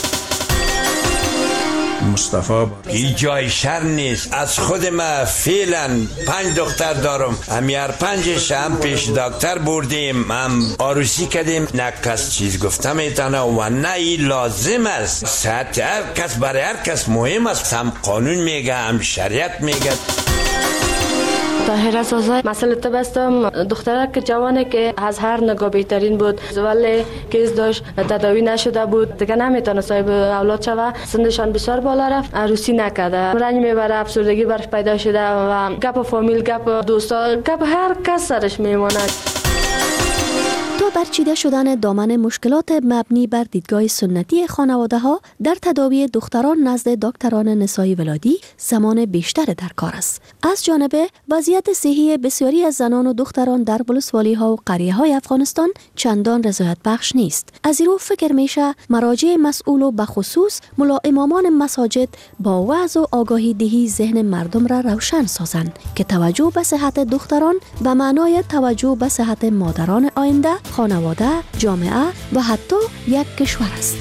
مصطفی این جای شر نیست. از خود ما فعلا پنج دختر دارم، همیار پنجش هم پیش دکتر بردیم، هم آروسی کردیم، نه کس چیز گفته میتونه و نه این لازم است. صحت هر کس برای هر کس مهم است، هم قانون میگه هم شریعت میگه. طاهره سازای مسئله تبستم دختره که جوانه که از هر نگاه بهترین بود، ولی کیس داشت تداوی نشده بود، دیگه نمیتونه صاحب اولاد شوه، سنشان بسیار بالا رفت، عروسی نکرده، رنج میبره، افسردگی برش پیدا شده و گپ فامیل، گپ دوستا، گپ هر کس سرش میمونه. تا برچیده شدن دامن مشکلات مبنی بر دیدگاه سنتی خانواده ها در تداوی دختران نزد دکتران نسایی ولادی زمان بیشتر در کار است. از جانب وضعیت صحی بسیاری از زنان و دختران در ولسوالی ها و قریه های افغانستان چندان رضایت بخش نیست. از این رو فکر میشه مراجع مسئول و بخصوص ملا امامان مساجد با وعظ و آگاهی دهی ذهن مردم را روشن سازند که توجه به صحت دختران به معنای توجه به صحت مادران آینده، خانواده، جامعه و حتی یک کشور است.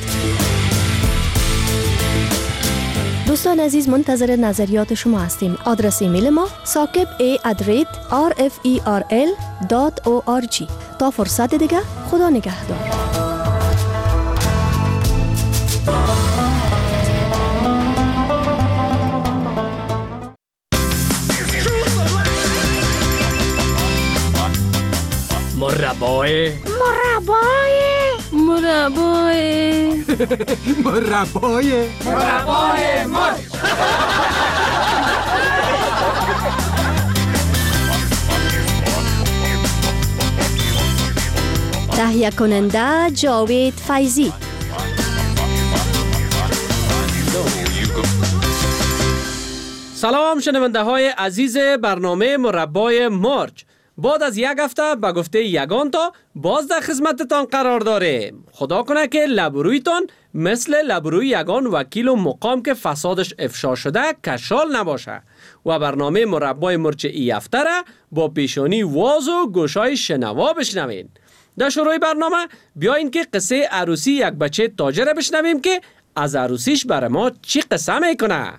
دوستان عزیز، منتظر نظریات شما هستیم. آدرس ایمیل ما ساکب ای ادرید آر اف ای آر ال دات او آر جی. تا فرصت دیگه، خدا نگهدار. مربای مربای مربای مربای مربای مر تهیه کننده جاوید فیضی. سلام شنونده های عزیز برنامه مربای مرج. بعد از یک هفته به گفته یگان تا باز در خدمتتان قرار داریم. خدا کنه که لبرویتان مثل لبروی یگان وکیل و مقام که فسادش افشا شده کشال نباشه و برنامه مربای مرچ ای هفته را با پیشانی واز و گوشای شنوا بشنوین. در شروع برنامه بیاین که قصه عروسی یک بچه تاجر بشنویم که از عروسیش برای ما چی قصه میکنه.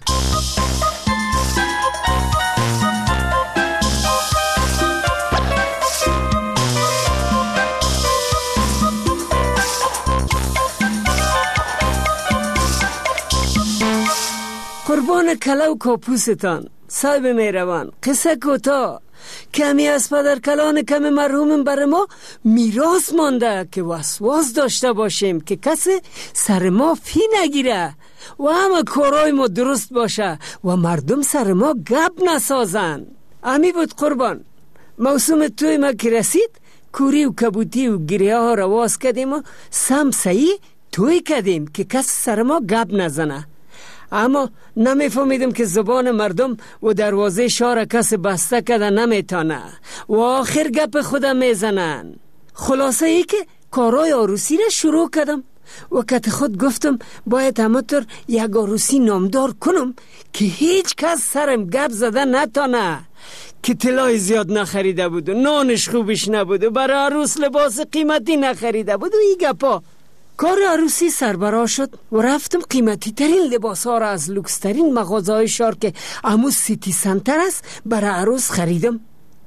قربان کله و کاپوستان صاحب مهربان، قصه کوتاه. کمی از پدر کلان کمی مرحوم بر ما میراث مانده که وسواس داشته باشیم که کسی سر ما فی نگیره و همه کارای ما درست باشه و مردم سر ما گپ نسازن. امی بود قربان. موسم توی ما که رسید، کوری و کبوتی و گریه ها رواز کردیم و سم سعی توی کردیم که کسی سر ما گپ نزنه. اما نمیفهمیدم که زبان مردم و دروازه شهر کس بسته کده نمیتانه و آخر گپ خودم میزنن. خلاصه ای که کارای عروسی را شروع کردم و کت خود گفتم باید همطور یک عروسی نامدار کنم که هیچ کس سرم گپ زده نتانه. که طلای زیاد نخریده بود و نانش خوبش نبود و برای عروس لباس قیمتی نخریده بود و ای گپا. کار عروسی سربرا شد و رفتم قیمتی ترین لباس ها را از لوکس ترین مغازه های شهر که اموز سیتی سنتر است برای عروس خریدم.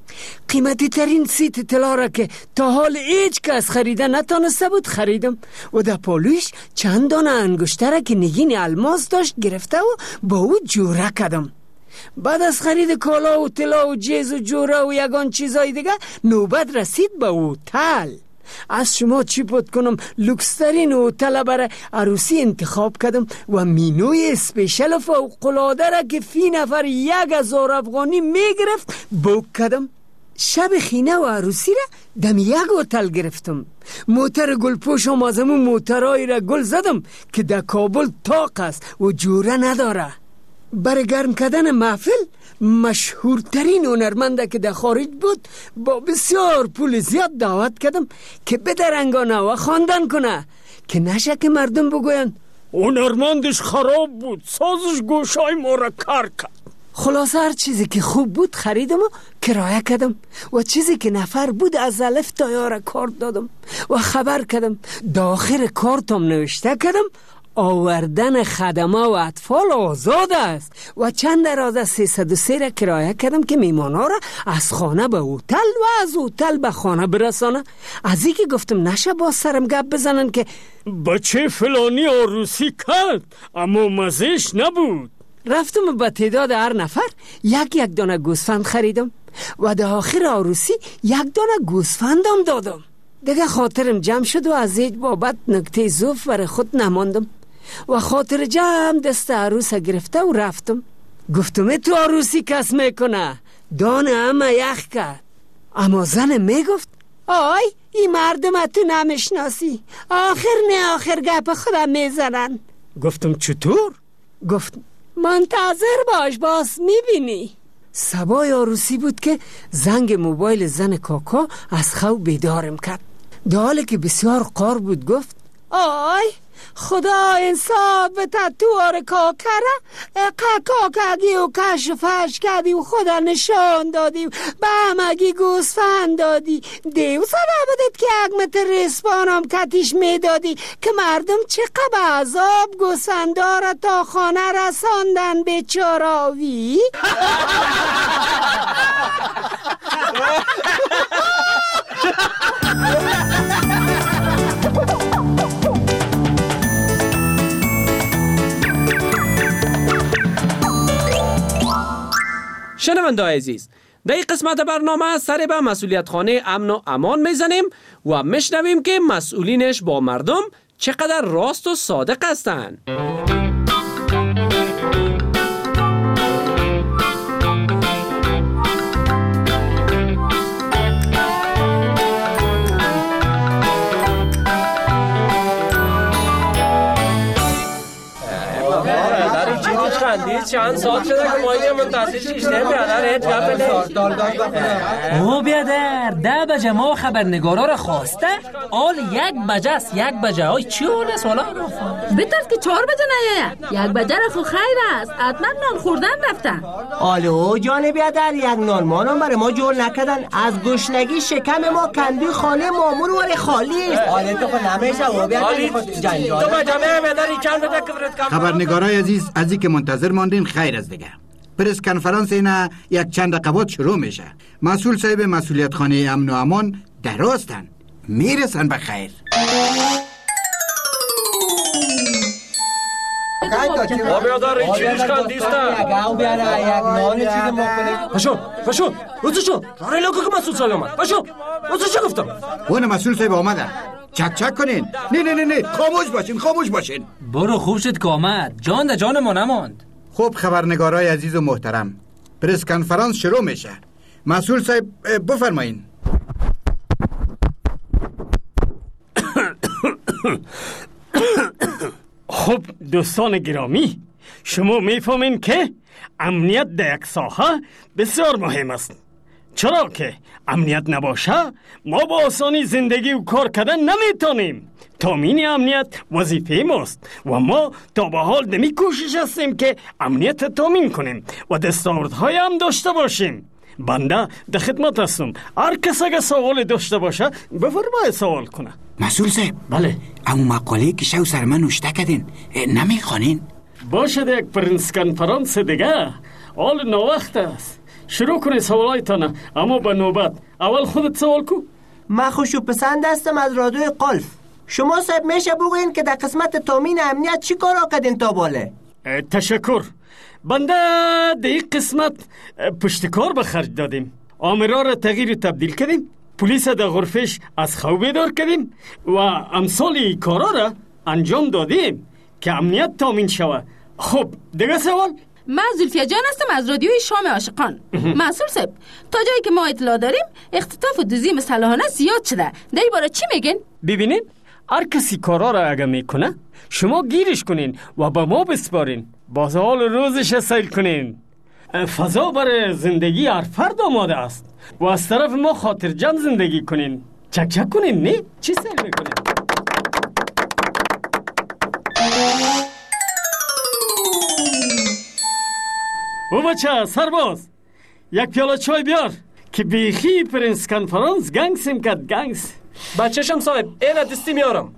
قیمتی ترین سیت طلا را که تا حال هیچ کس خریده نتانسته بود خریدم و در پالویش چند دانه انگشتره که نگین الماس داشت گرفته و با او جوره کردم. بعد از خرید کالا و طلا و جیز و جوره و یگان چیزای دیگه نوبت رسید به هتل. از شما چی بود کنم لوکسترین هتل برای عروسی انتخاب کردم و مینوی اسپیشل و فوق‌العاده را که فی نفر یک هزار افغانی میگرفت بوک کردم. شب خینه و عروسی را دم یک هتل گرفتم. موتر گلپوش هم از همون موترهایی را گل زدم که در کابل طاق است و جوره نداره. برای گرم کردن محفل مشهورترین هنرمنده که در خارج بود با بسیار پول زیاد دعوت کردم که بدرنگانه و خواندن کنه که نشه که مردم بگوین هنرمندش خراب بود، سازش گوشای ما را کار کرد. خلاصه هر چیزی که خوب بود خریدم و کرایه کردم و چیزی که نفر بود از الف تا یا را کارت دادم و خبر کردم. داخل کارتم نوشته کردم آوردن خدمه و اطفال آزاد است و چند درازه سیصد و سه را کرایه کردم که میمانا را از خانه به هتل و از هتل به خانه برسانه. از این که گفتم نشه با سرم گپ بزنن که بچه فلانی عروسی کرد اما مزهش نبود. رفتم به تعداد هر نفر یک یک دانه گوسفند خریدم و در آخر عروسی یک دانه گوسفندم دادم. دیگه خاطرم جمع شد و از هیچ بابت نکته ضعف برای خود نماندم و خاطر جمع دست عروس گرفته و رفتم. گفتم تو عروسی کس میکنه؟ دانه همه یخ کرد. اما زن میگفت آی این مردم تو نمیشناسی، آخر نه آخر گپ خودم میزنن. گفتم چطور؟ گفت منتظر باش باز میبینی. صبای عروسی بود که زنگ موبایل زن کاکا از خواب بیدارم کرد. در حالی که بسیار قار بود گفت آی خدا انصاف بده تو آره کاکره کاکاگی و کشفش کردی و خدا نشان دادی و به همگی گوسفند دادی. دیو سبب بدید که یک متر رسپانم کتیش میدادی که مردم چقدر عذاب گوسفندارا تا خانه رساندن بیچاراوی. شنونده‌های عزیز، در این قسمت برنامه سر به مسئولیت خانه امن و امان میزنیم و میشنویم که مسئولینش با مردم چقدر راست و صادق هستند. چند ساعت شده که ما اینجا منتظر شیشتیم بیادر هیچ گفته او بیادر ده بجه ما خبرنگارا را خواسته آل یک بجه است. یک بجه های چی حال است حالا؟ بترس که چهار بجه نیه یک بجه رفت خیر است. حتما نان خوردن رفتن. آلو جان بیادر یک نان مانم برای ما جور نکردن. از گشنگی شکم ما کندی خانه مامور ولی خالی است. آلی تو خود نمیشه او بیادر جنجال تو بجه بیادر بیادر چند بجه کفرت کم. خبرنگارای عزیز از این که منتظر ماندین خیر از دیگه. پرس کنفرانس اینا یک چند دقیقه شروع میشه. مسئول صاحب مسئولیت خانه امن و امان دراستن میرسن به خیر. آ بیادر این چیزش کن دیسته او بیادر یک نان چیز ما کنیم. پشو پشو روزشو رای لگو که مسئول صاحب آمد. پشو روزشو گفتم اون مسئول صاحب آمده. چک چک کنین. نه نه نه نه خاموش باشین خاموش باشین. برو خوب شد که آمد. جان ده جان ما نماند. خوب خبرنگارای عزیز و محترم، پرس کنفرانس شروع میشه. مسئول صاحب بفرمایین. خب دوستان گرامی، شما میفهمین که امنیت در یک ساحه بسیار مهم است. چرا که امنیت نباشه ما با آسانی زندگی و کار کردن نمیتونیم. تامین امنیت وظیفه ماست و ما تا به حال دمی کوشش هستیم که امنیت تامین کنیم و دستاوردهای هم داشته باشیم. بنده در خدمت هستم. هر کس اگه سوال داشته باشه بفرمایید سوال کنه. مسئول صاحب بله اما مقاله که شو سر من نوشته کردین نمیخوانین؟ باشه یک پرنس کنفرانس دیگه حال نوخت است. شروع کنی سوالایتانه اما به نوبت. اول خودت سوال کو. من خوشو پسند هستم از رادیوی قلف. شما صاحب میشه بگوین که در قسمت تامین امنیت چی کارا کردین تا باله؟ تشکر. بنده در این قسمت پشتکار به خرج دادیم. آمرا را تغییر تبدیل کردیم. پلیس در غرفش از خواب بیدار کردیم و امثال کارا را انجام دادیم که امنیت تامین شود. خب دیگه سوال؟ من زلفیه جان هستم از رادیوی شام عاشقان. مسئول صاحب تا جایی که ما اطلاع داریم اختطاف و دزدی مسلحانه زیاد شده. در این باره چی میگین؟ ببینین هر کسی کارا را اگه میکنه شما گیرش کنین و به ما بسپارین. باز حال روزش سیل کنین. فضا برای زندگی هر فرد آماده است و از طرف ما خاطر جمع زندگی کنین. چک چک کنین. نه چی سیل میکنین؟ او بچه سرباز، یک پیاله چای بیار که بیخی پرنس کنفرانس گنگسیم کد گنگس. بچه‌شم صاحب، اینا دستی میارم.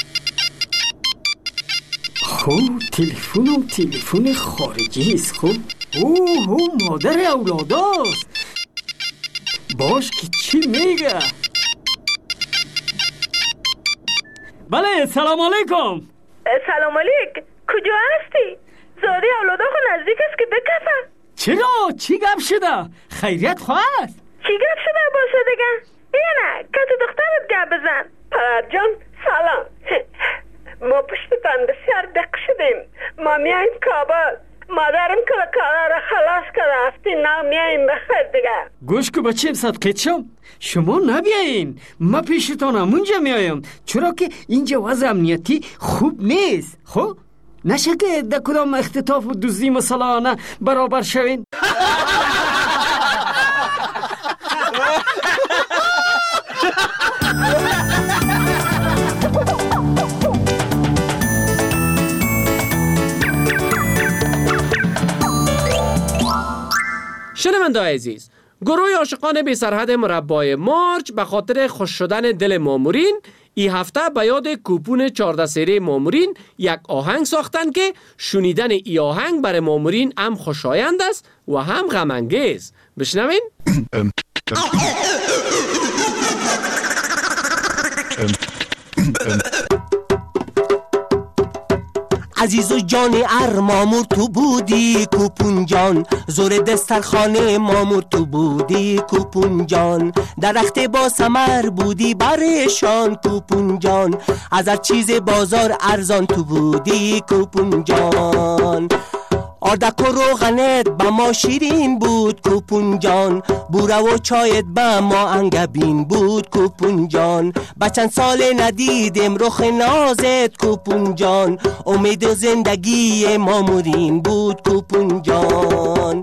خوب تلفنم تلفن خارجی است. خوب اوه او مادر اولاداست. باش که چی میگه؟ بله سلام علیکم. سلام علیک. کجا هستی؟ زاری اولادا خو نزدیک است که بکفم. چرا؟ چی گپ شده؟ خیریت خواهد؟ چی گپ شده باشه دیگه؟ اینه که تو دخترت گپ بزن. پدر جان سلام. ما پشتتان بسیار دق شدیم. ما میایم کابل. مادرم که کارا را خلاص کرده هفتی نه میایم بخیر دیگه. گوش که بچه صدقیت شم شما نبیاین، ما پیشتان همونجا میایم، چرا که اینجا وضع امنیتی خوب نیست. خب نشه که در کدام اختطاف و دزدی مسلحانه برابر شوین. شنونده‌های عزیز، گروه عاشقان بی سرحد مربای مارچ به خاطر خوش شدن دل مامورین این هفته به یاد کوپون چهارده سری مامورین یک آهنگ ساختن که شنیدن این آهنگ برای مامورین هم خوشایند است و هم غم انگیز. بشنوین؟ عزیز و جان ار مامور تو بودی کوپون جان، زور دسترخانه مامور تو بودی کوپون جان، درخت با ثمر بودی برشان کوپون جان، از هر چیز بازار ارزان تو بودی کوپون جان، آردک و روغنت با ما شیرین بود کوپون جان، بوره و چایت با ما انگبین بود کوپون جان، با چند سال ندیدم رخ نازت کوپون جان، امید و زندگی مامورین بود کوپون جان،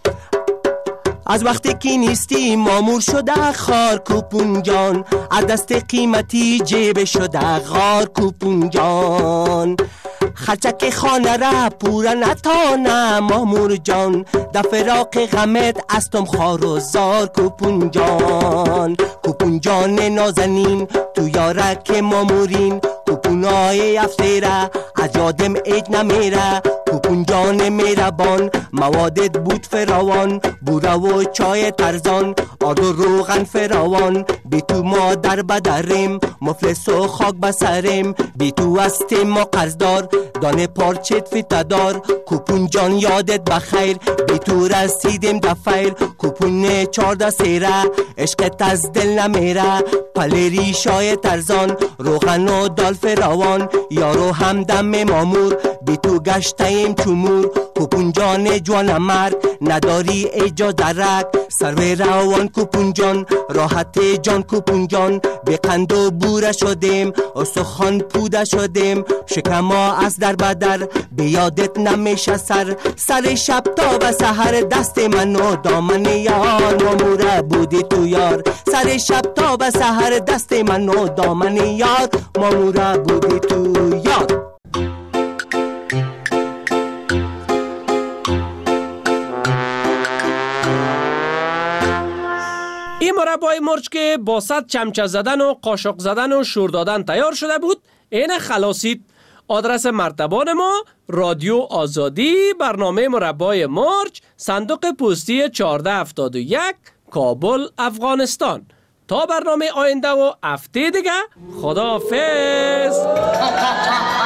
از وقتی که نیستی مامور شده خار کوپون جان، از دست قیمتی جیب شده غار کوپون جان، خرچک خانه را پورا نتانه مامور جان، در فراق غمت استم خار و زار کوپون جان، کوپون جان نازنین تو یارک مامورین، کوپونای افتیره از یادم ایج نمیره، کوپون جان میربان موادت بود فراوان، بوره و چای ترزان آرد و روغن فراوان، بی تو ما در بدریم مفلس و خاک بسریم، بی تو هستیم ما قرضدار دانه پارچت فیتدار، کوپون جان یادت بخیر بی تو رسیدیم دفیر، کوپون چارده سیره عشقت از دل نمیره، پلری شای ترزان روغن و دال فراوان، یارو همدم مامور بی تو گشتیم چمور، کوپون جان جوان مرگ نداری ایجا درک، سر روان کوپون جان راحت جان کوپون جان، به قند و بوره شدیم استخوان پوده شدیم، شکما از در بدر به یادت نمیشه سر، سر شب تا به سحر دست من و دامن یار ماموره بودی تو یار، سر شب تا به سحر دست من و دامن یار ماموره بودی تو یار. این مربای مرچ که با صد چمچه زدن و قاشق زدن و شور دادن تیار شده بود، این خلاصید. آدرس مرتبان ما رادیو آزادی، برنامه مربای مرچ، صندوق پستی چهارده هفتاد و یک، کابل، افغانستان. تا برنامه آینده و هفته دیگه، خداحافظ.